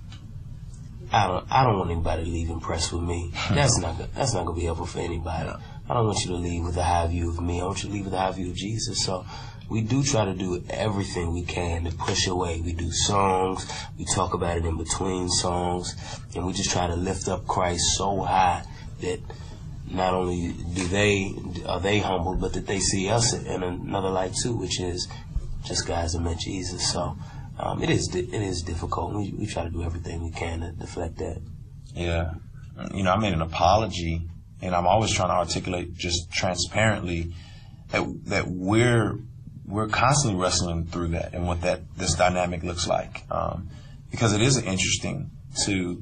Speaker 8: I don't, I don't want anybody to leave impressed with me. That's not, that's not gonna be helpful for anybody. I don't want you to leave with a high view of me. I want you to leave with a high view of Jesus. So we do try to do everything we can to push away. We do songs, we talk about it in between songs, and we just try to lift up Christ so high that not only do they are they humbled, but that they see us in another light too, which is just guys that met Jesus. So um, it is it is difficult. We we try to do everything we can to deflect that.
Speaker 7: Yeah, you know, I made an apology, and I'm always trying to articulate just transparently that that we're we're constantly wrestling through that and what that this dynamic looks like, um, because it is interesting to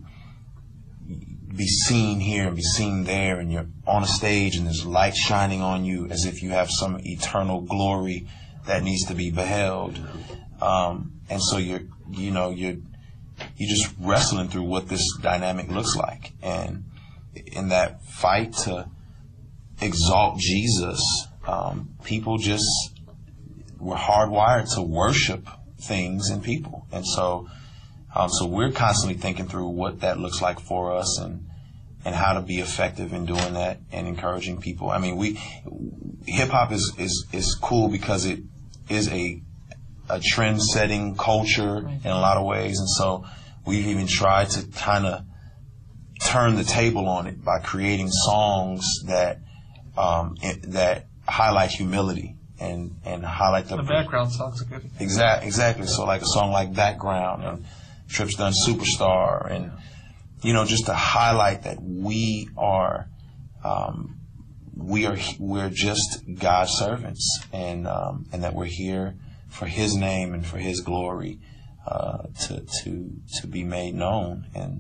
Speaker 7: be seen here and be seen there, and you're on a stage and there's light shining on you as if you have some eternal glory that needs to be beheld. Um, and so you're, you know, you're, you're just wrestling through what this dynamic looks like. And in that fight to exalt Jesus, um, people just were hardwired to worship things and people. And so, Um, so we're constantly thinking through what that looks like for us and and how to be effective in doing that and encouraging people. I mean, we hip hop is, is, is cool because it is a a trend setting culture in a lot of ways, and so we've even tried to kind of turn the table on it by creating songs that um, it, that highlight humility and and highlight the,
Speaker 9: the background songs are good.
Speaker 7: Exactly, exactly. So like a song like Background and Tripp's done Superstar, and you know, just to highlight that we are, um, we are, we're just God's servants, and um, and that we're here for His name and for His glory, uh, to to to be made known, and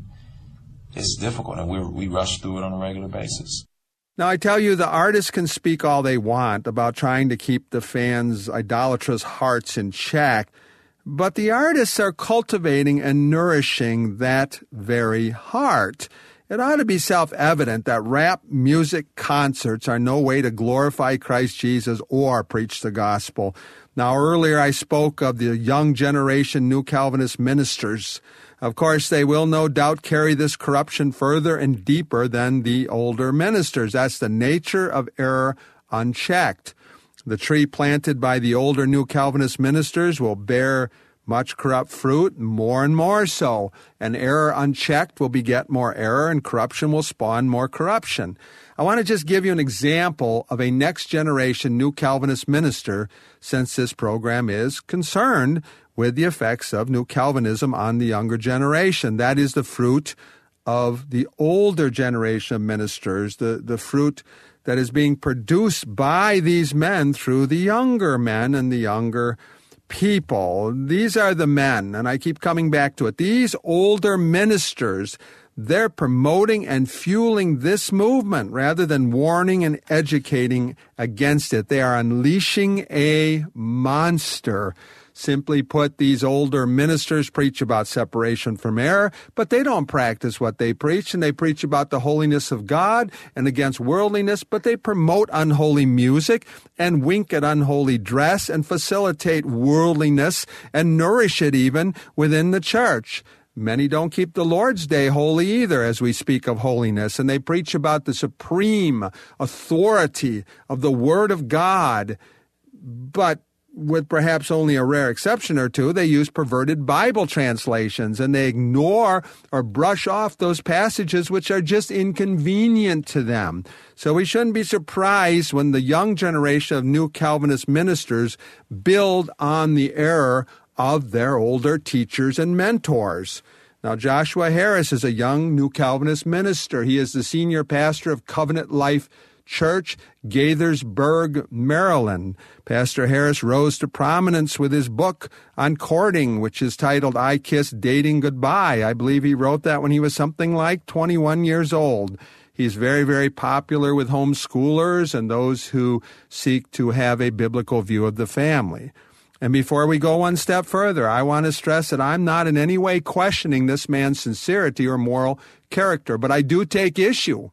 Speaker 7: it's difficult, and we we rush through it on a regular basis.
Speaker 1: Now, I tell you, the artists can speak all they want about trying to keep the fans' idolatrous hearts in check. But the artists are cultivating and nourishing that very heart. It ought to be self-evident that rap music concerts are no way to glorify Christ Jesus or preach the gospel. Now, earlier I spoke of the young generation New Calvinist ministers. Of course, they will no doubt carry this corruption further and deeper than the older ministers. That's the nature of error unchecked. The tree planted by the older New Calvinist ministers will bear much corrupt fruit, more and more so. And error unchecked will beget more error, and corruption will spawn more corruption. I want to just give you an example of a next-generation New Calvinist minister, since this program is concerned with the effects of New Calvinism on the younger generation. That is the fruit of the older generation of ministers, the, the fruit that is being produced by these men through the younger men and the younger people. These are the men, and I keep coming back to it. These older ministers, they're promoting and fueling this movement rather than warning and educating against it. They are unleashing a monster. Simply put, these older ministers preach about separation from error, but they don't practice what they preach, and they preach about the holiness of God and against worldliness, but they promote unholy music and wink at unholy dress and facilitate worldliness and nourish it even within the church. Many don't keep the Lord's Day holy either, as we speak of holiness, and they preach about the supreme authority of the Word of God, but with perhaps only a rare exception or two, they use perverted Bible translations, and they ignore or brush off those passages which are just inconvenient to them. So we shouldn't be surprised when the young generation of new Calvinist ministers build on the error of their older teachers and mentors. Now, Joshua Harris is a young New Calvinist minister. He is the senior pastor of Covenant Life Church, Gaithersburg, Maryland. Pastor Harris rose to prominence with his book on courting, which is titled I Kiss Dating Goodbye. I believe he wrote that when he was something like twenty-one years old. He's very, very popular with homeschoolers and those who seek to have a biblical view of the family. And before we go one step further, I want to stress that I'm not in any way questioning this man's sincerity or moral character, but I do take issue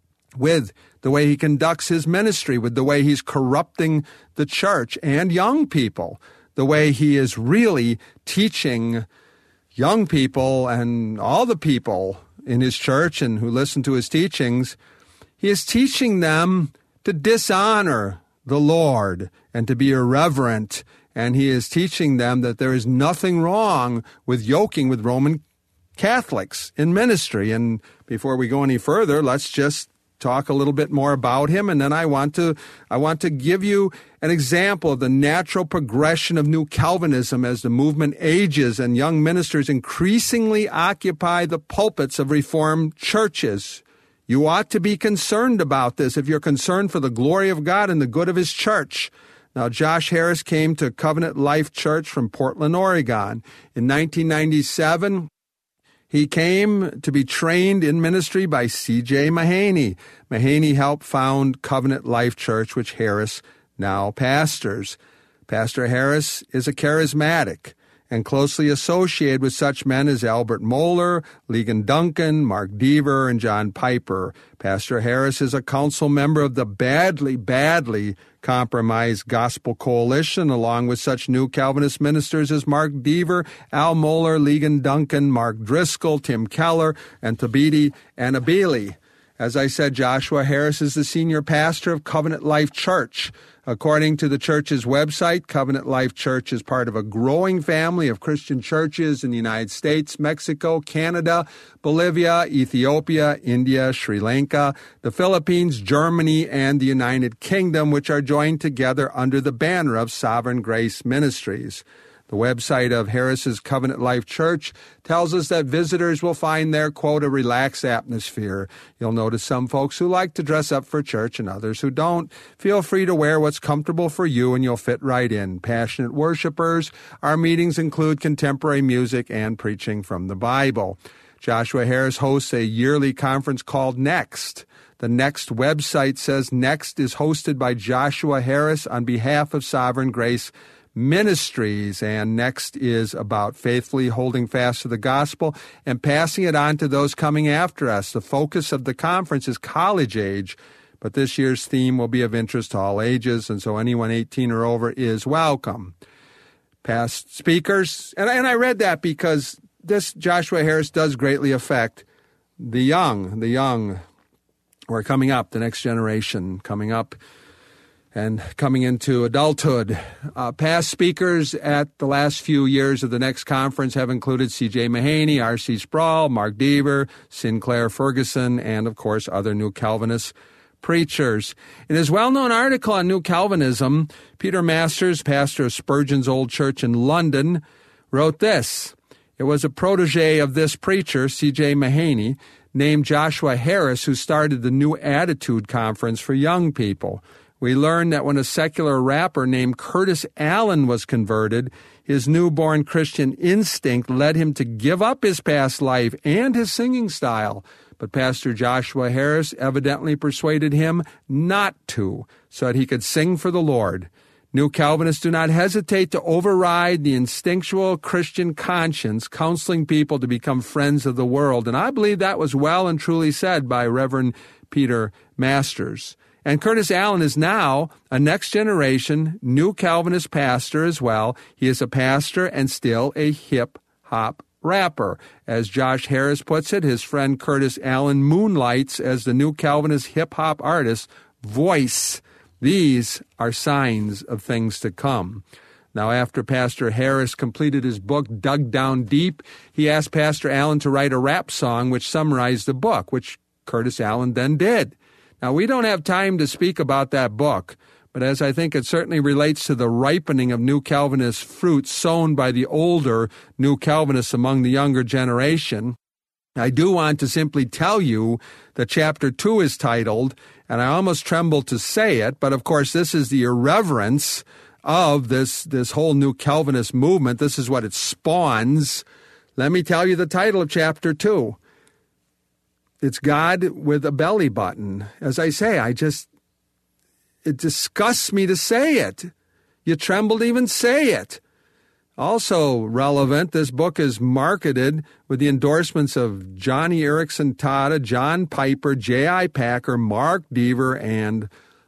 Speaker 1: with the way he conducts his ministry, with the way he's corrupting the church and young people, the way he is really teaching young people and all the people in his church and who listen to his teachings. He is teaching them to dishonor the Lord and to be irreverent, and he is teaching them that there is nothing wrong with yoking with Roman Catholics in ministry. And before we go any further, let's just talk a little bit more about him, and then I want to I want to give you an example of the natural progression of New Calvinism as the movement ages and young ministers increasingly occupy the pulpits of Reformed churches. You ought to be concerned about this if you're concerned for the glory of God and the good of his church. Now, Josh Harris came to Covenant Life Church from Portland, Oregon. In nineteen ninety-seven, he came to be trained in ministry by C J Mahaney. Mahaney helped found Covenant Life Church, which Harris now pastors. Pastor Harris is a charismatic and closely associated with such men as Albert Mohler, Ligon Duncan, Mark Deaver, and John Piper. Pastor Harris is a council member of the badly, badly compromised Gospel Coalition, along with such new Calvinist ministers as Mark Deaver, Al Mohler, Ligon Duncan, Mark Driscoll, Tim Keller, and Thabiti Annabili. As I said, Joshua Harris is the senior pastor of Covenant Life Church. According to the church's website, Covenant Life Church is part of a growing family of Christian churches in the United States, Mexico, Canada, Bolivia, Ethiopia, India, Sri Lanka, the Philippines, Germany, and the United Kingdom, which are joined together under the banner of Sovereign Grace Ministries. The website of Harris's Covenant Life Church tells us that visitors will find there, quote, a relaxed atmosphere. You'll notice some folks who like to dress up for church and others who don't. Feel free to wear what's comfortable for you and you'll fit right in. Passionate worshipers. Our meetings include contemporary music and preaching from the Bible. Joshua Harris hosts a yearly conference called Next. The Next website says Next is hosted by Joshua Harris on behalf of Sovereign Grace Ministries, and Next is about faithfully holding fast to the gospel and passing it on to those coming after us. The focus of the conference is college age, but this year's theme will be of interest to all ages, and so anyone eighteen or over is welcome. Past speakers, and I, and I read that because this Joshua Harris does greatly affect the young, the young who are coming up, the next generation coming up and coming into adulthood. Uh, past speakers at the last few years of the Next conference have included C J Mahaney, R C Sproul, Mark Deaver, Sinclair Ferguson, and, of course, other New Calvinist preachers. In his well-known article on New Calvinism, Peter Masters, pastor of Spurgeon's Old Church in London, wrote this. It was a protege of this preacher, C J Mahaney, named Joshua Harris, who started the New Attitude Conference for young people. We learned that when a secular rapper named Curtis Allen was converted, his newborn Christian instinct led him to give up his past life and his singing style. But Pastor Joshua Harris evidently persuaded him not to, so that he could sing for the Lord. New Calvinists do not hesitate to override the instinctual Christian conscience, counseling people to become friends of the world. And I believe that was well and truly said by Reverend Peter Masters. And Curtis Allen is now a next-generation New Calvinist pastor as well. He is a pastor and still a hip-hop rapper. As Josh Harris puts it, his friend Curtis Allen moonlights as the New Calvinist hip-hop artist voice. These are signs of things to come. Now, after Pastor Harris completed his book, Dug Down Deep, he asked Pastor Allen to write a rap song which summarized the book, which Curtis Allen then did. Now, we don't have time to speak about that book, but as I think it certainly relates to the ripening of New Calvinist fruit sown by the older New Calvinists among the younger generation, I do want to simply tell you that chapter two is titled, and I almost tremble to say it, but of course this is the irreverence of this, this whole New Calvinist movement. This is what it spawns. Let me tell you the title of chapter two. It's God with a belly button. As I say, I just, it disgusts me to say it. You tremble to even say it. Also relevant, this book is marketed with the endorsements of Johnny Erickson Tada, John Piper, J I. Packer, Mark Deaver, and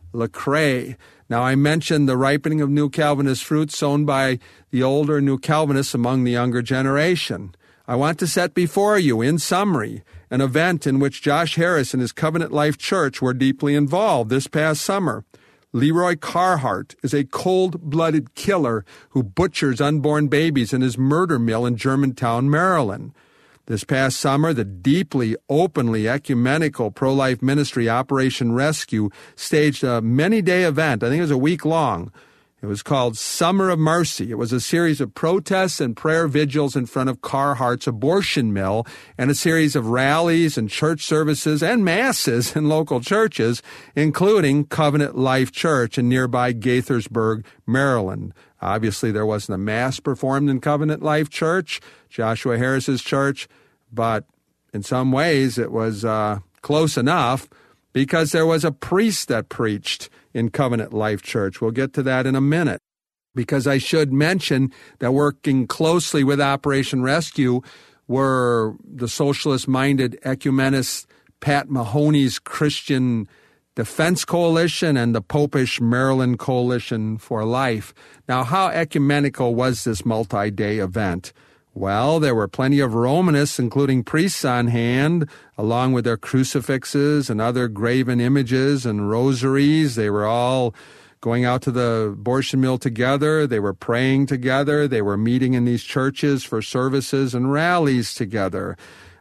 Speaker 1: Lecrae. Now, I mentioned the ripening of New Calvinist fruit sown by the older New Calvinists among the younger generation. I want to set before you, in summary, an event in which Josh Harris and his Covenant Life Church were deeply involved this past summer. Leroy Carhart is a cold-blooded killer who butchers unborn babies in his murder mill in Germantown, Maryland. This past summer, the deeply, openly ecumenical pro-life ministry Operation Rescue staged a many-day event. I think it was a week long. It was called Summer of Mercy. It was a series of protests and prayer vigils in front of Carhart's abortion mill and a series of rallies and church services and masses in local churches, including Covenant Life Church in nearby Gaithersburg, Maryland. Obviously, there wasn't a mass performed in Covenant Life Church, Joshua Harris's church, but in some ways it was uh, close enough because there was a priest that preached in Covenant Life Church. We'll get to that in a minute, because I should mention that working closely with Operation Rescue were the socialist-minded ecumenist Pat Mahoney's Christian Defense Coalition and the Popish Maryland Coalition for Life. Now, how ecumenical was this multi-day event? Well, there were plenty of Romanists, including priests on hand, along with their crucifixes and other graven images and rosaries. They were all going out to the abortion mill together. They were praying together. They were meeting in these churches for services and rallies together.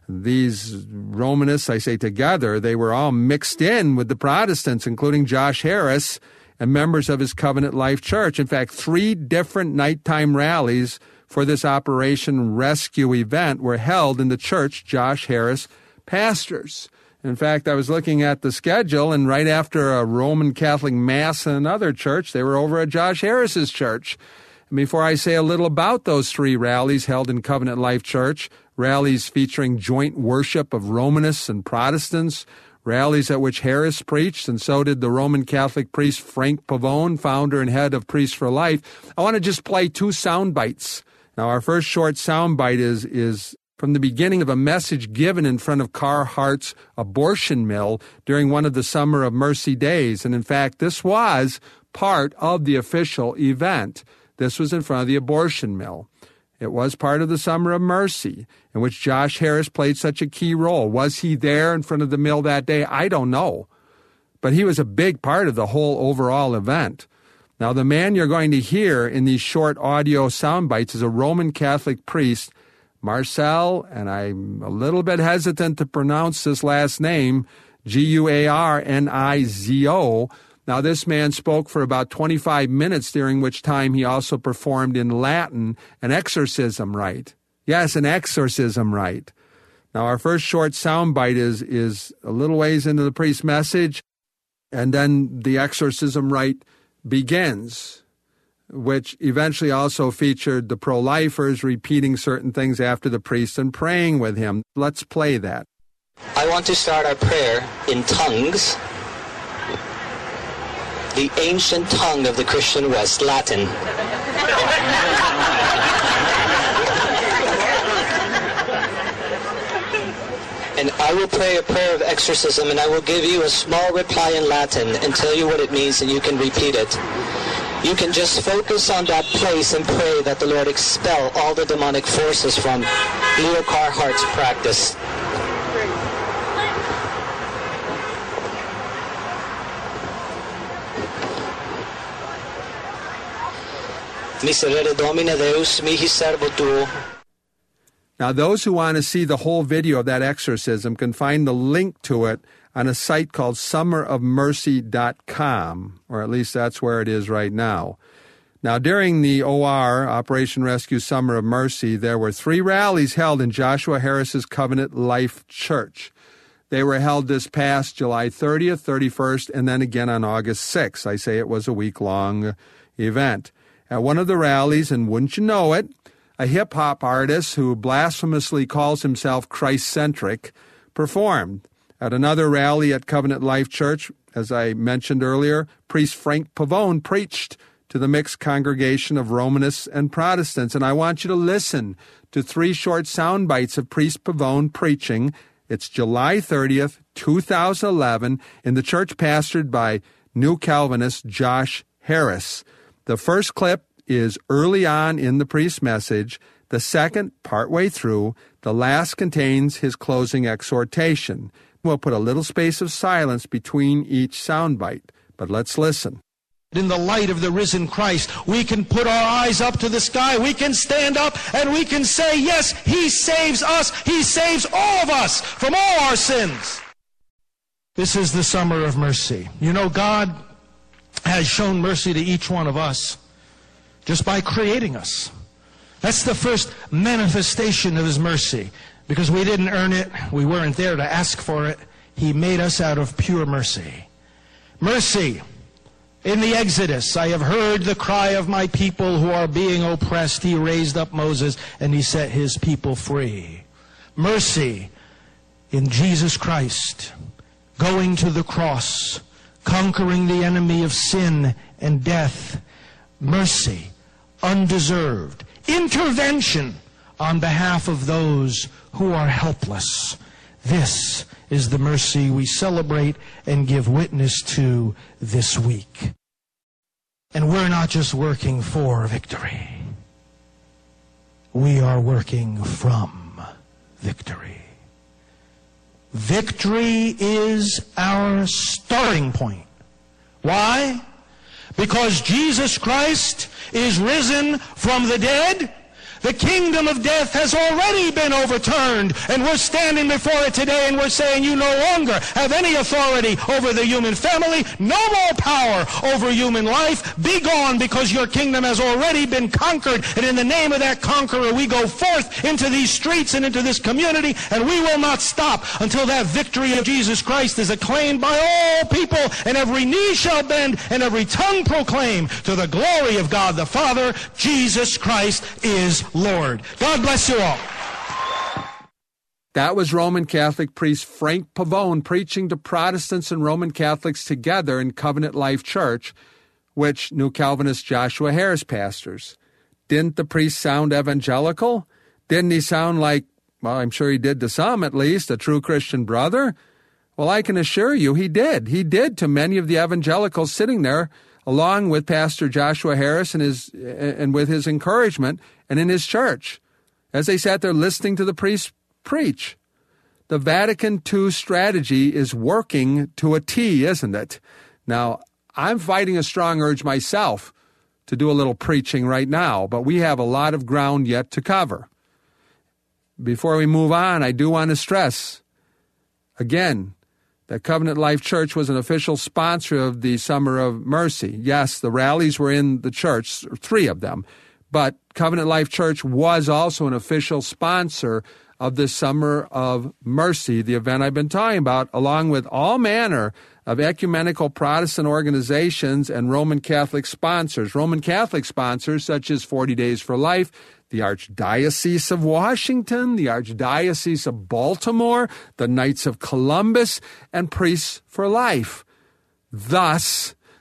Speaker 1: These Romanists, I say together, they were all mixed in with the Protestants, including Josh Harris and members of his Covenant Life Church. In fact, three different nighttime rallies for this Operation Rescue event were held in the church Josh Harris pastors. In fact, I was looking at the schedule, and right after a Roman Catholic Mass in another church, they were over at Josh Harris's church. And before I say a little about those three rallies held in Covenant Life Church, rallies featuring joint worship of Romanists and Protestants, rallies at which Harris preached, and so did the Roman Catholic priest Frank Pavone, founder and head of Priests for Life, I want to just play two sound bites. Now, our first short soundbite is is from the beginning of a message given in front of Carhart's abortion mill during one of the Summer of Mercy days. And in fact, this was part of the official event. This was in front of the abortion mill. It was part of the Summer of Mercy, in which Josh Harris played such a key role. Was he there in front of the mill that day? I don't know. But he was a big part of the whole overall event. Now, the man you're going to hear in these short audio sound bites is a Roman Catholic priest, Marcel, and I'm a little bit hesitant to pronounce this last name, G U A R N I Z O. Now, this man spoke for about twenty-five minutes, during which time he also performed in Latin an exorcism rite. Yes, an exorcism rite. Now, our first short sound bite is, is a little ways into the priest's message, and then the exorcism rite begins, which eventually also featured the pro-lifers repeating certain things after the priest and praying with him. Let's play that.
Speaker 9: I want to start our prayer in tongues. the ancient tongue of the Christian West, Latin. And I will pray a prayer of exorcism, and I will give you a small reply in Latin and tell you what it means, and you can repeat it. You can just focus on that place and pray that the Lord expel all the demonic forces from Leo Carhart's practice. Miserere Domine Deus, mihi servo tuo.
Speaker 1: Now, those who want to see the whole video of that exorcism can find the link to it on a site called summer of mercy dot com, or at least that's where it is right now. Now, during the O R, Operation Rescue Summer of Mercy, there were three rallies held in Joshua Harris's Covenant Life Church. They were held this past July thirtieth, thirty-first, and then again on August sixth. I say it was a week-long event. At one of the rallies, and wouldn't you know it, a hip-hop artist who blasphemously calls himself Christ-centric performed. At another rally at Covenant Life Church, as I mentioned earlier, priest Frank Pavone preached to the mixed congregation of Romanists and Protestants. And I want you to listen to three short sound bites of priest Pavone preaching. It's July thirtieth, two thousand eleven, in the church pastored by New Calvinist Josh Harris. The first clip is early on in the priest's message. The second, partway through. The last contains his closing exhortation. We'll put a little space of silence between each soundbite, but let's listen.
Speaker 10: In the light of the risen Christ, we can put our eyes up to the sky. We can stand up and we can say, yes, He saves us. He saves all of us from all our sins. This is the summer of mercy. You know, God has shown mercy to each one of us just by creating us. That's the first manifestation of His mercy. Because we didn't earn it, we weren't there to ask for it. He made us out of pure mercy. Mercy. In the Exodus, I have heard the cry of my people who are being oppressed. He raised up Moses and He set His people free. Mercy in Jesus Christ, going to the cross, conquering the enemy of sin and death. Mercy, undeserved. Intervention on behalf of those who are helpless. This is the mercy we celebrate and give witness to this week. And we're not just working for victory. We are working from victory. Victory is our starting point. Why? Because Jesus Christ is risen from the dead. The kingdom of death has already been overturned, and we're standing before it today and we're saying you no longer have any authority over the human family, no more power over human life. Be gone, because your kingdom has already been conquered, and in the name of that conqueror we go forth into these streets and into this community, and we will not stop until that victory of Jesus Christ is acclaimed by all people, and every knee shall bend and every tongue proclaim to the glory of God the Father, Jesus Christ is Lord. God bless you all.
Speaker 1: That was Roman Catholic priest Frank Pavone preaching to Protestants and Roman Catholics together in Covenant Life Church, which New Calvinist Joshua Harris pastors. Didn't the priest sound evangelical? Didn't he sound like, well, I'm sure he did to some at least, a true Christian brother? Well, I can assure you he did. He did to many of the evangelicals sitting there, along with Pastor Joshua Harris and his and with his encouragement and in his church, as they sat there listening to the priest preach. The Vatican Two strategy is working to a T, isn't it? Now, I'm fighting a strong urge myself to do a little preaching right now, but we have a lot of ground yet to cover. Before we move on, I do want to stress, again, that Covenant Life Church was an official sponsor of the Summer of Mercy. Yes, the rallies were in the church, three of them, but Covenant Life Church was also an official sponsor of the Summer of Mercy, the event I've been talking about, along with all manner of ecumenical Protestant organizations and Roman Catholic sponsors. Roman Catholic sponsors such as forty Days for Life, the Archdiocese of Washington, the Archdiocese of Baltimore, the Knights of Columbus, and Priests for Life. Thus,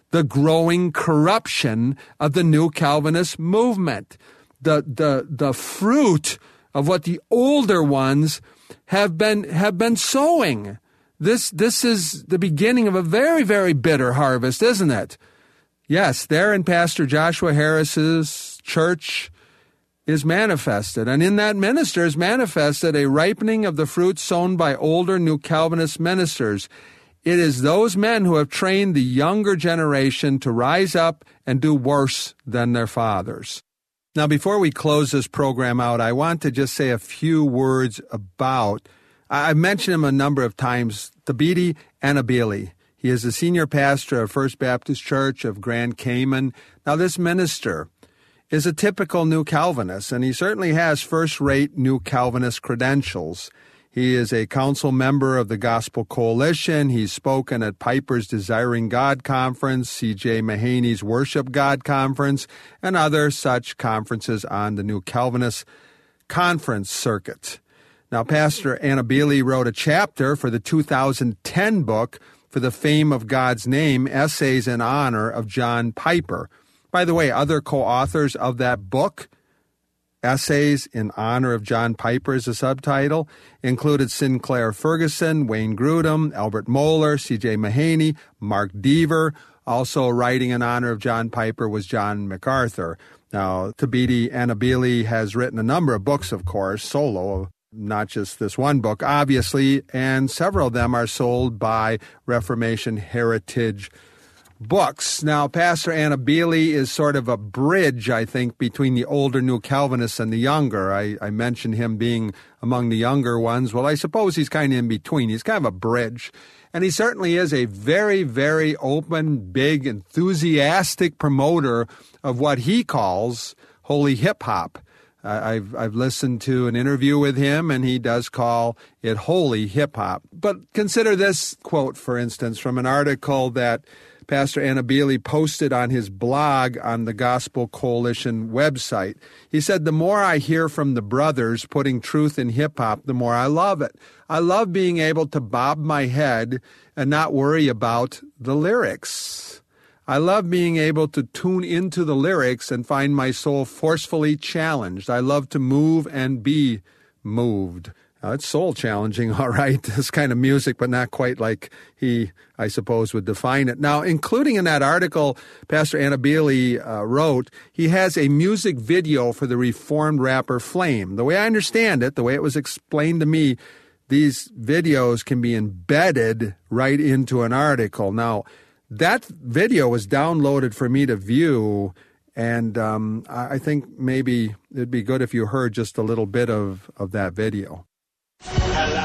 Speaker 1: the growing corruption of the New Calvinist movement, the the the fruit of what the older ones have been have been sowing. This this is the beginning of a very, very bitter harvest, isn't it? Yes, there in Pastor Joshua Harris's church is manifested, and in that minister is manifested a ripening of the fruit sown by older New Calvinist ministers. It is those men who have trained the younger generation to rise up and do worse than their fathers. Now, before we close this program out, I want to just say a few words about, I've mentioned him a number of times, Thabiti Anyabwile. He is the senior pastor of First Baptist Church of Grand Cayman. Now, this minister is a typical New Calvinist, and he certainly has first-rate New Calvinist credentials. He is a council member of the Gospel Coalition. He's spoken at Piper's Desiring God Conference, C J Mahaney's Worship God Conference, and other such conferences on the New Calvinist conference circuit. Now, Pastor Anyabwile wrote a chapter for the two thousand ten book, For the Fame of God's Name, Essays in Honor of John Piper. By the way, other co-authors of that book, Essays in Honor of John Piper is the subtitle, included Sinclair Ferguson, Wayne Grudem, Albert Mohler, C J Mahaney, Mark Deaver. Also writing in honor of John Piper was John MacArthur. Now, Thabiti Anyabwile has written a number of books, of course, solo, not just this one book, obviously, and several of them are sold by Reformation Heritage Books. Now, Pastor Anyabwile is sort of a bridge, I think, between the older New Calvinists and the younger. I, I mentioned him being among the younger ones. Well, I suppose he's kind of in between. He's kind of a bridge. And he certainly is a very, very open, big, enthusiastic promoter of what he calls holy hip-hop. Uh, I've I've listened to an interview with him, and he does call it holy hip-hop. But consider this quote, for instance, from an article that Pastor Anyabwile posted on his blog on the Gospel Coalition website. He said, "The more I hear from the brothers putting truth in hip-hop, the more I love it. I love being able to bob my head and not worry about the lyrics. I love being able to tune into the lyrics and find my soul forcefully challenged. I love to move and be moved." Now, it's soul challenging, all right, this kind of music, but not quite like he, I suppose, would define it. Now, including in that article Pastor Anyabwile uh, wrote, he has a music video for the Reformed rapper Flame. The way I understand it, the way it was explained to me, these videos can be embedded right into an article. Now, that video was downloaded for me to view, and um, I think maybe it'd be good if you heard just a little bit of, of that video.
Speaker 11: Hello.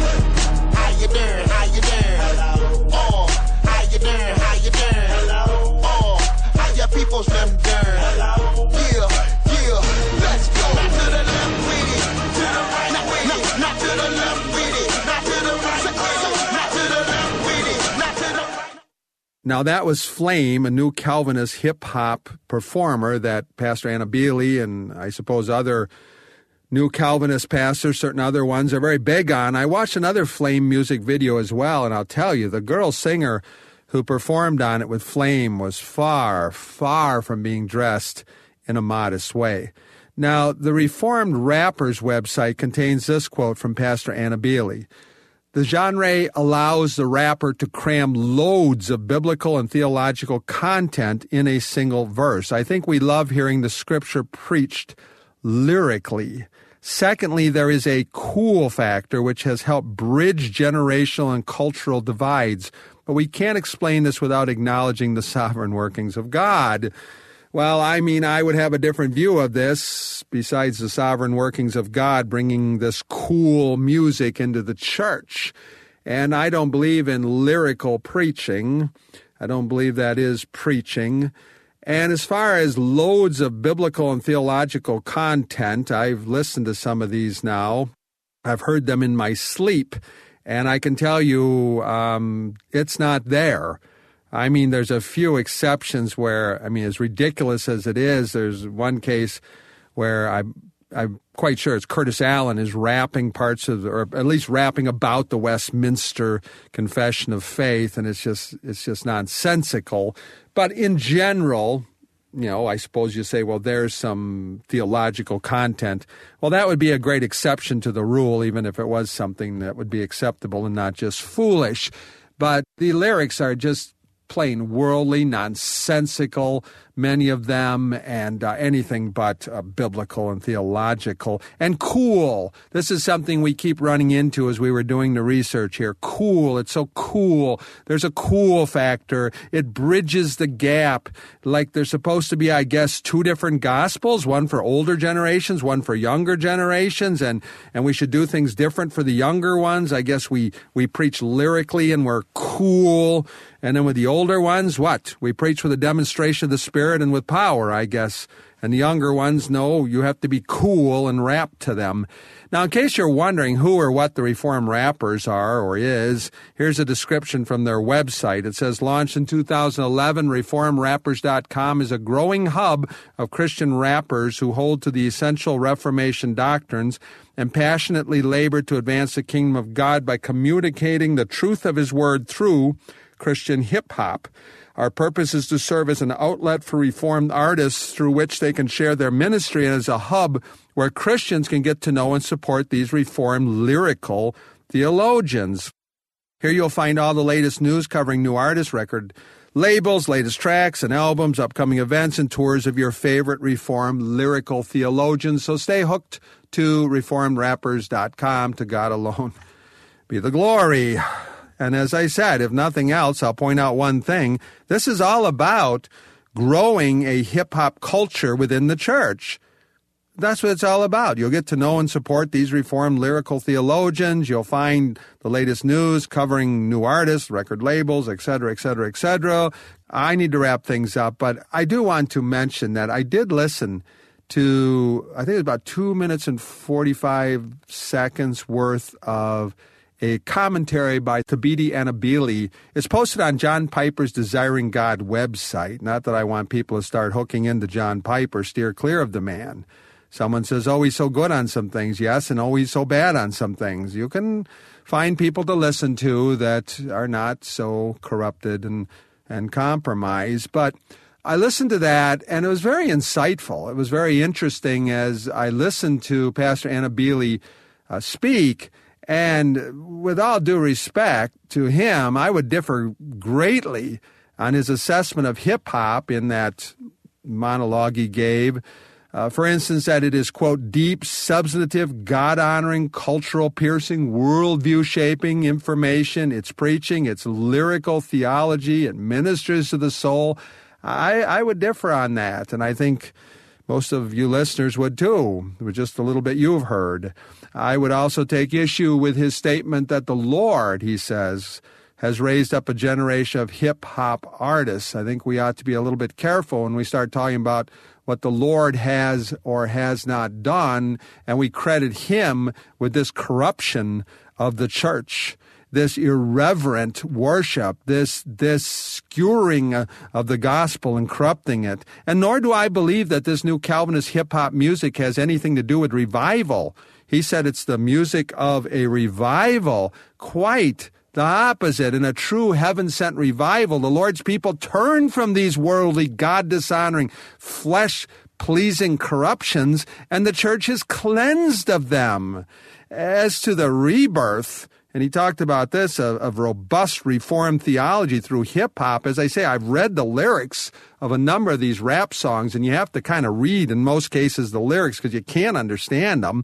Speaker 11: How you doing? How you doing? Hello. Oh, how you doing? How you doing? Hello. Oh, how your people's them doing? Hello. Yeah, yeah. Let's go. Not to the left with it. To the right not, with not, it. Not to the left with it. Not to the right with it. Not to the left with it. Not to the right.
Speaker 1: Now, that was Flame, a New Calvinist hip-hop performer that Pastor Anyabwile and I suppose other New Calvinist pastors, certain other ones, are very big on. I watched another Flame music video as well, and I'll tell you, the girl singer who performed on it with Flame was far, far from being dressed in a modest way. Now, the Reformed Rappers website contains this quote from Pastor Anyabwile. "The genre allows the rapper to cram loads of biblical and theological content in a single verse. I think we love hearing the scripture preached lyrically. Secondly, there is a cool factor which has helped bridge generational and cultural divides, but we can't explain this without acknowledging the sovereign workings of God." Well, I mean, I would have a different view of this, besides the sovereign workings of God bringing this cool music into the church. And I don't believe in lyrical preaching. I don't believe that is preaching. And as far as loads of biblical and theological content, I've listened to some of these now. I've heard them in my sleep, and I can tell you um, it's not there. I mean, there's a few exceptions where, I mean, as ridiculous as it is, there's one case where I I'm quite sure it's Curtis Allen is rapping parts of, the, or at least rapping about the Westminster Confession of Faith, and it's just it's just nonsensical. But in general, you know, I suppose you say, well, there's some theological content. Well, that would be a great exception to the rule, even if it was something that would be acceptable and not just foolish. But the lyrics are just plain worldly, nonsensical, many of them, and uh, anything but uh, biblical and theological. And cool. This is something we keep running into as we were doing the research here. Cool. It's so cool. There's a cool factor. It bridges the gap. Like there's supposed to be, I guess, two different gospels, one for older generations, one for younger generations, and, and we should do things different for the younger ones. I guess we, we preach lyrically and we're cool. And then with the older ones, what? We preach with a demonstration of the Spirit and with power, I guess. And the younger ones, no, you have to be cool and rap to them. Now, in case you're wondering who or what the Reformed Rappers are or is, here's a description from their website. It says, launched in two thousand eleven, reformed rappers dot com is a growing hub of Christian rappers who hold to the essential Reformation doctrines and passionately labor to advance the kingdom of God by communicating the truth of His Word through Christian hip-hop. Our purpose is to serve as an outlet for Reformed artists through which they can share their ministry and as a hub where Christians can get to know and support these Reformed lyrical theologians. Here you'll find all the latest news covering new artists, record labels, latest tracks and albums, upcoming events, and tours of your favorite Reformed lyrical theologians. So stay hooked to reformed rappers dot com. To God alone be the glory. And as I said, if nothing else, I'll point out one thing. This is all about growing a hip-hop culture within the church. That's what it's all about. You'll get to know and support these Reformed lyrical theologians. You'll find the latest news covering new artists, record labels, et cetera, et cetera, et cetera. I need to wrap things up, but I do want to mention that I did listen to, I think it was about two minutes and forty-five seconds worth of a commentary by Thabiti Anyabwile. It's posted on John Piper's Desiring God website. Not that I want people to start hooking into John Piper. Steer clear of the man. Someone says, oh, he's so good on some things. Yes, and oh, he's so bad on some things. You can find people to listen to that are not so corrupted and, and compromised. But I listened to that, and it was very insightful. It was very interesting as I listened to Pastor Anyabwile uh, speak. And with all due respect to him, I would differ greatly on his assessment of hip-hop in that monologue he gave. Uh, for instance, that it is, quote, deep, substantive, God-honoring, cultural-piercing, worldview-shaping information. It's preaching, it's lyrical theology, it ministers to the soul. I, I would differ on that, and I think most of you listeners would too, with just a little bit you've heard. I would also take issue with his statement that the Lord, he says, has raised up a generation of hip-hop artists. I think we ought to be a little bit careful when we start talking about what the Lord has or has not done, and we credit him with this corruption of the church, this irreverent worship, this this skewering of the gospel and corrupting it. And nor do I believe that this new Calvinist hip-hop music has anything to do with revival. He said it's the music of a revival. Quite the opposite. In a true heaven-sent revival, the Lord's people turn from these worldly, God-dishonoring, flesh-pleasing corruptions, and the church is cleansed of them. As to the rebirth, and he talked about this, of, of robust Reformed theology through hip-hop. As I say, I've read the lyrics of a number of these rap songs, and you have to kind of read, in most cases, the lyrics because you can't understand them.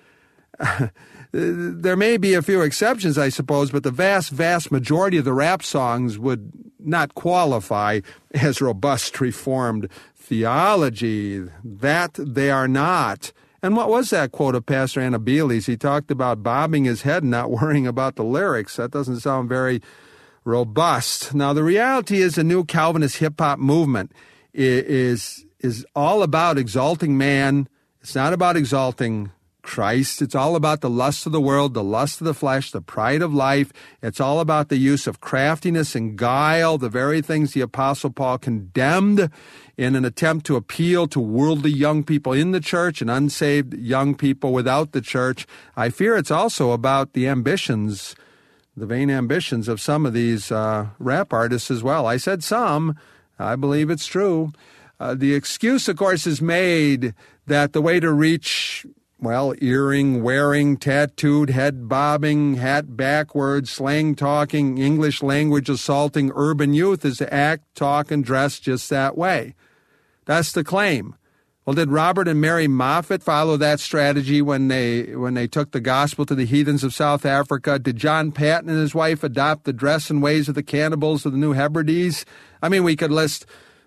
Speaker 1: There may be a few exceptions, I suppose, but the vast, vast majority of the rap songs would not qualify as robust Reformed theology. That they are not. And what was that quote of Pastor Anyabwile's? He talked about bobbing his head and not worrying about the lyrics. That doesn't sound very robust. Now, the reality is the new Calvinist hip-hop movement is, is all about exalting man. It's not about exalting Christ. It's all about the lust of the world, the lust of the flesh, the pride of life. It's all about the use of craftiness and guile, the very things the Apostle Paul condemned in an attempt to appeal to worldly young people in the church and unsaved young people without the church. I fear it's also about the ambitions, the vain ambitions of some of these uh, rap artists as well. I said some. I believe it's true. Uh, the excuse, of course, is made that the way to reach, well, earring, wearing, tattooed, head bobbing, hat backwards, slang talking, English language assaulting urban youth is to act, talk, and dress just that way. That's the claim. Well, did Robert and Mary Moffat follow that strategy when they when they took the gospel to the heathens of South Africa? Did John Patton and his wife adopt the dress and ways of the cannibals of the New Hebrides? I mean, we could list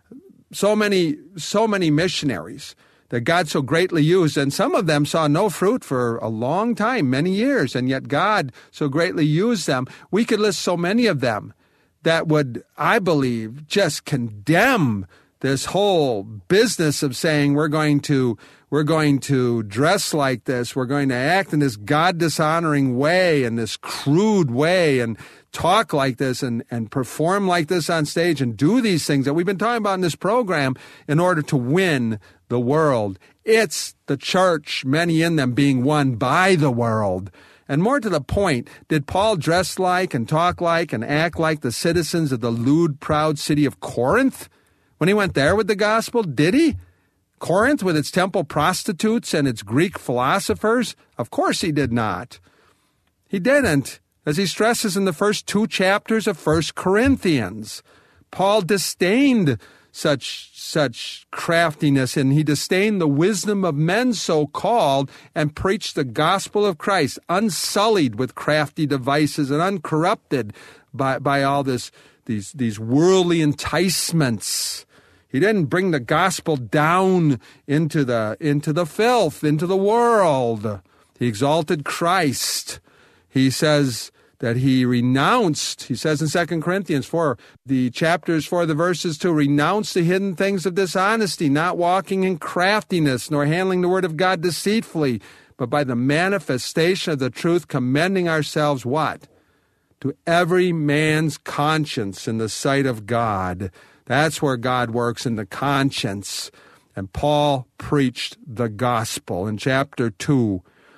Speaker 1: so many, so many missionaries that God so greatly used, and some of them saw no fruit for a long time, many years, and yet God so greatly used them. We could list so many of them that would, I believe, just condemn this whole business of saying we're going to we're going to dress like this, we're going to act in this God-dishonoring way, in this crude way, and talk like this and, and perform like this on stage and do these things that we've been talking about in this program in order to win the world. It's the church, many in them being won by the world. And more to the point, did Paul dress like and talk like and act like the citizens of the lewd, proud city of Corinth when he went there with the gospel? Did he? Corinth with its temple prostitutes and its Greek philosophers? Of course he did not. He didn't. As he stresses in the first two chapters of First Corinthians, Paul disdained such such craftiness, and he disdained the wisdom of men so-called, and preached the gospel of Christ, unsullied with crafty devices and uncorrupted by, by all this these these worldly enticements. He didn't bring the gospel down into the into the filth, into the world. He exalted Christ. He says that he renounced, he says in Second Corinthians four, the chapters for the verses to renounce the hidden things of dishonesty, not walking in craftiness, nor handling the word of God deceitfully, but by the manifestation of the truth, commending ourselves, what? To every man's conscience in the sight of God. That's where God works, in the conscience. And Paul preached the gospel. In chapter two,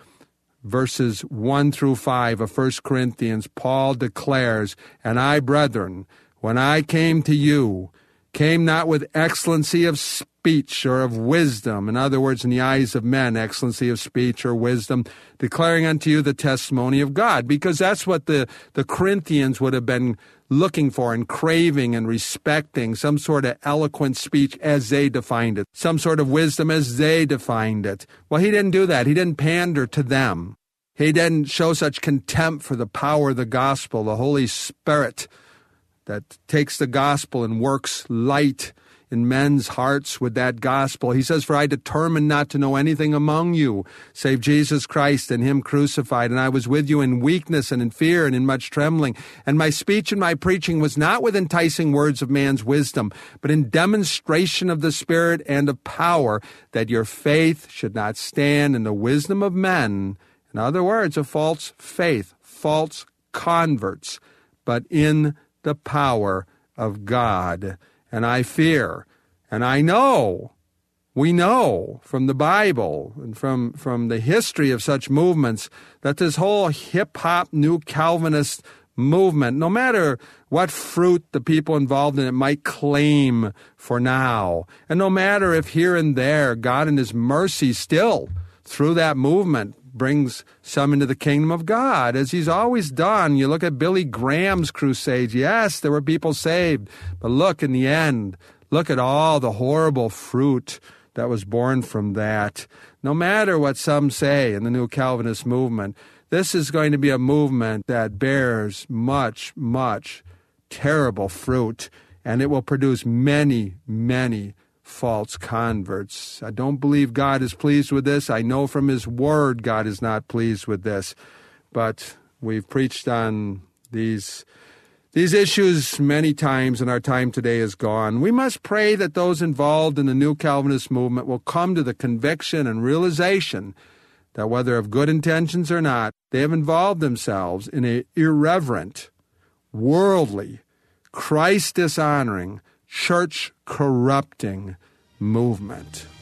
Speaker 1: verses one through five of First Corinthians, Paul declares, "And I, brethren, when I came to you, came not with excellency of speech or of wisdom," in other words, in the eyes of men, excellency of speech or wisdom, "declaring unto you the testimony of God," because that's what the, the Corinthians would have been looking for and craving and respecting, some sort of eloquent speech as they defined it, some sort of wisdom as they defined it. Well, he didn't do that. He didn't pander to them. He didn't show such contempt for the power of the gospel, the Holy Spirit that takes the gospel and works light in men's hearts with that gospel. He says, "For I determined not to know anything among you, save Jesus Christ and him crucified. And I was with you in weakness and in fear and in much trembling. And my speech and my preaching was not with enticing words of man's wisdom, but in demonstration of the Spirit and of power, that your faith should not stand in the wisdom of men." In other words, a false faith, false converts, but in the power of God. And I fear, and I know, we know from the Bible and from, from the history of such movements, that this whole hip-hop New Calvinist movement, no matter what fruit the people involved in it might claim for now, and no matter if here and there God in his mercy still, through that movement, brings some into the kingdom of God, as he's always done. You look at Billy Graham's crusades. Yes, there were people saved, but look, in the end, look at all the horrible fruit that was born from that. No matter what some say in the New Calvinist movement, this is going to be a movement that bears much, much terrible fruit, and it will produce many, many false converts. I don't believe God is pleased with this. I know from his word God is not pleased with this. But we've preached on these, these issues many times, and our time today is gone. We must pray that those involved in the New Calvinist movement will come to the conviction and realization that whether of good intentions or not, they have involved themselves in an irreverent, worldly, Christ-dishonoring, church-corrupting movement.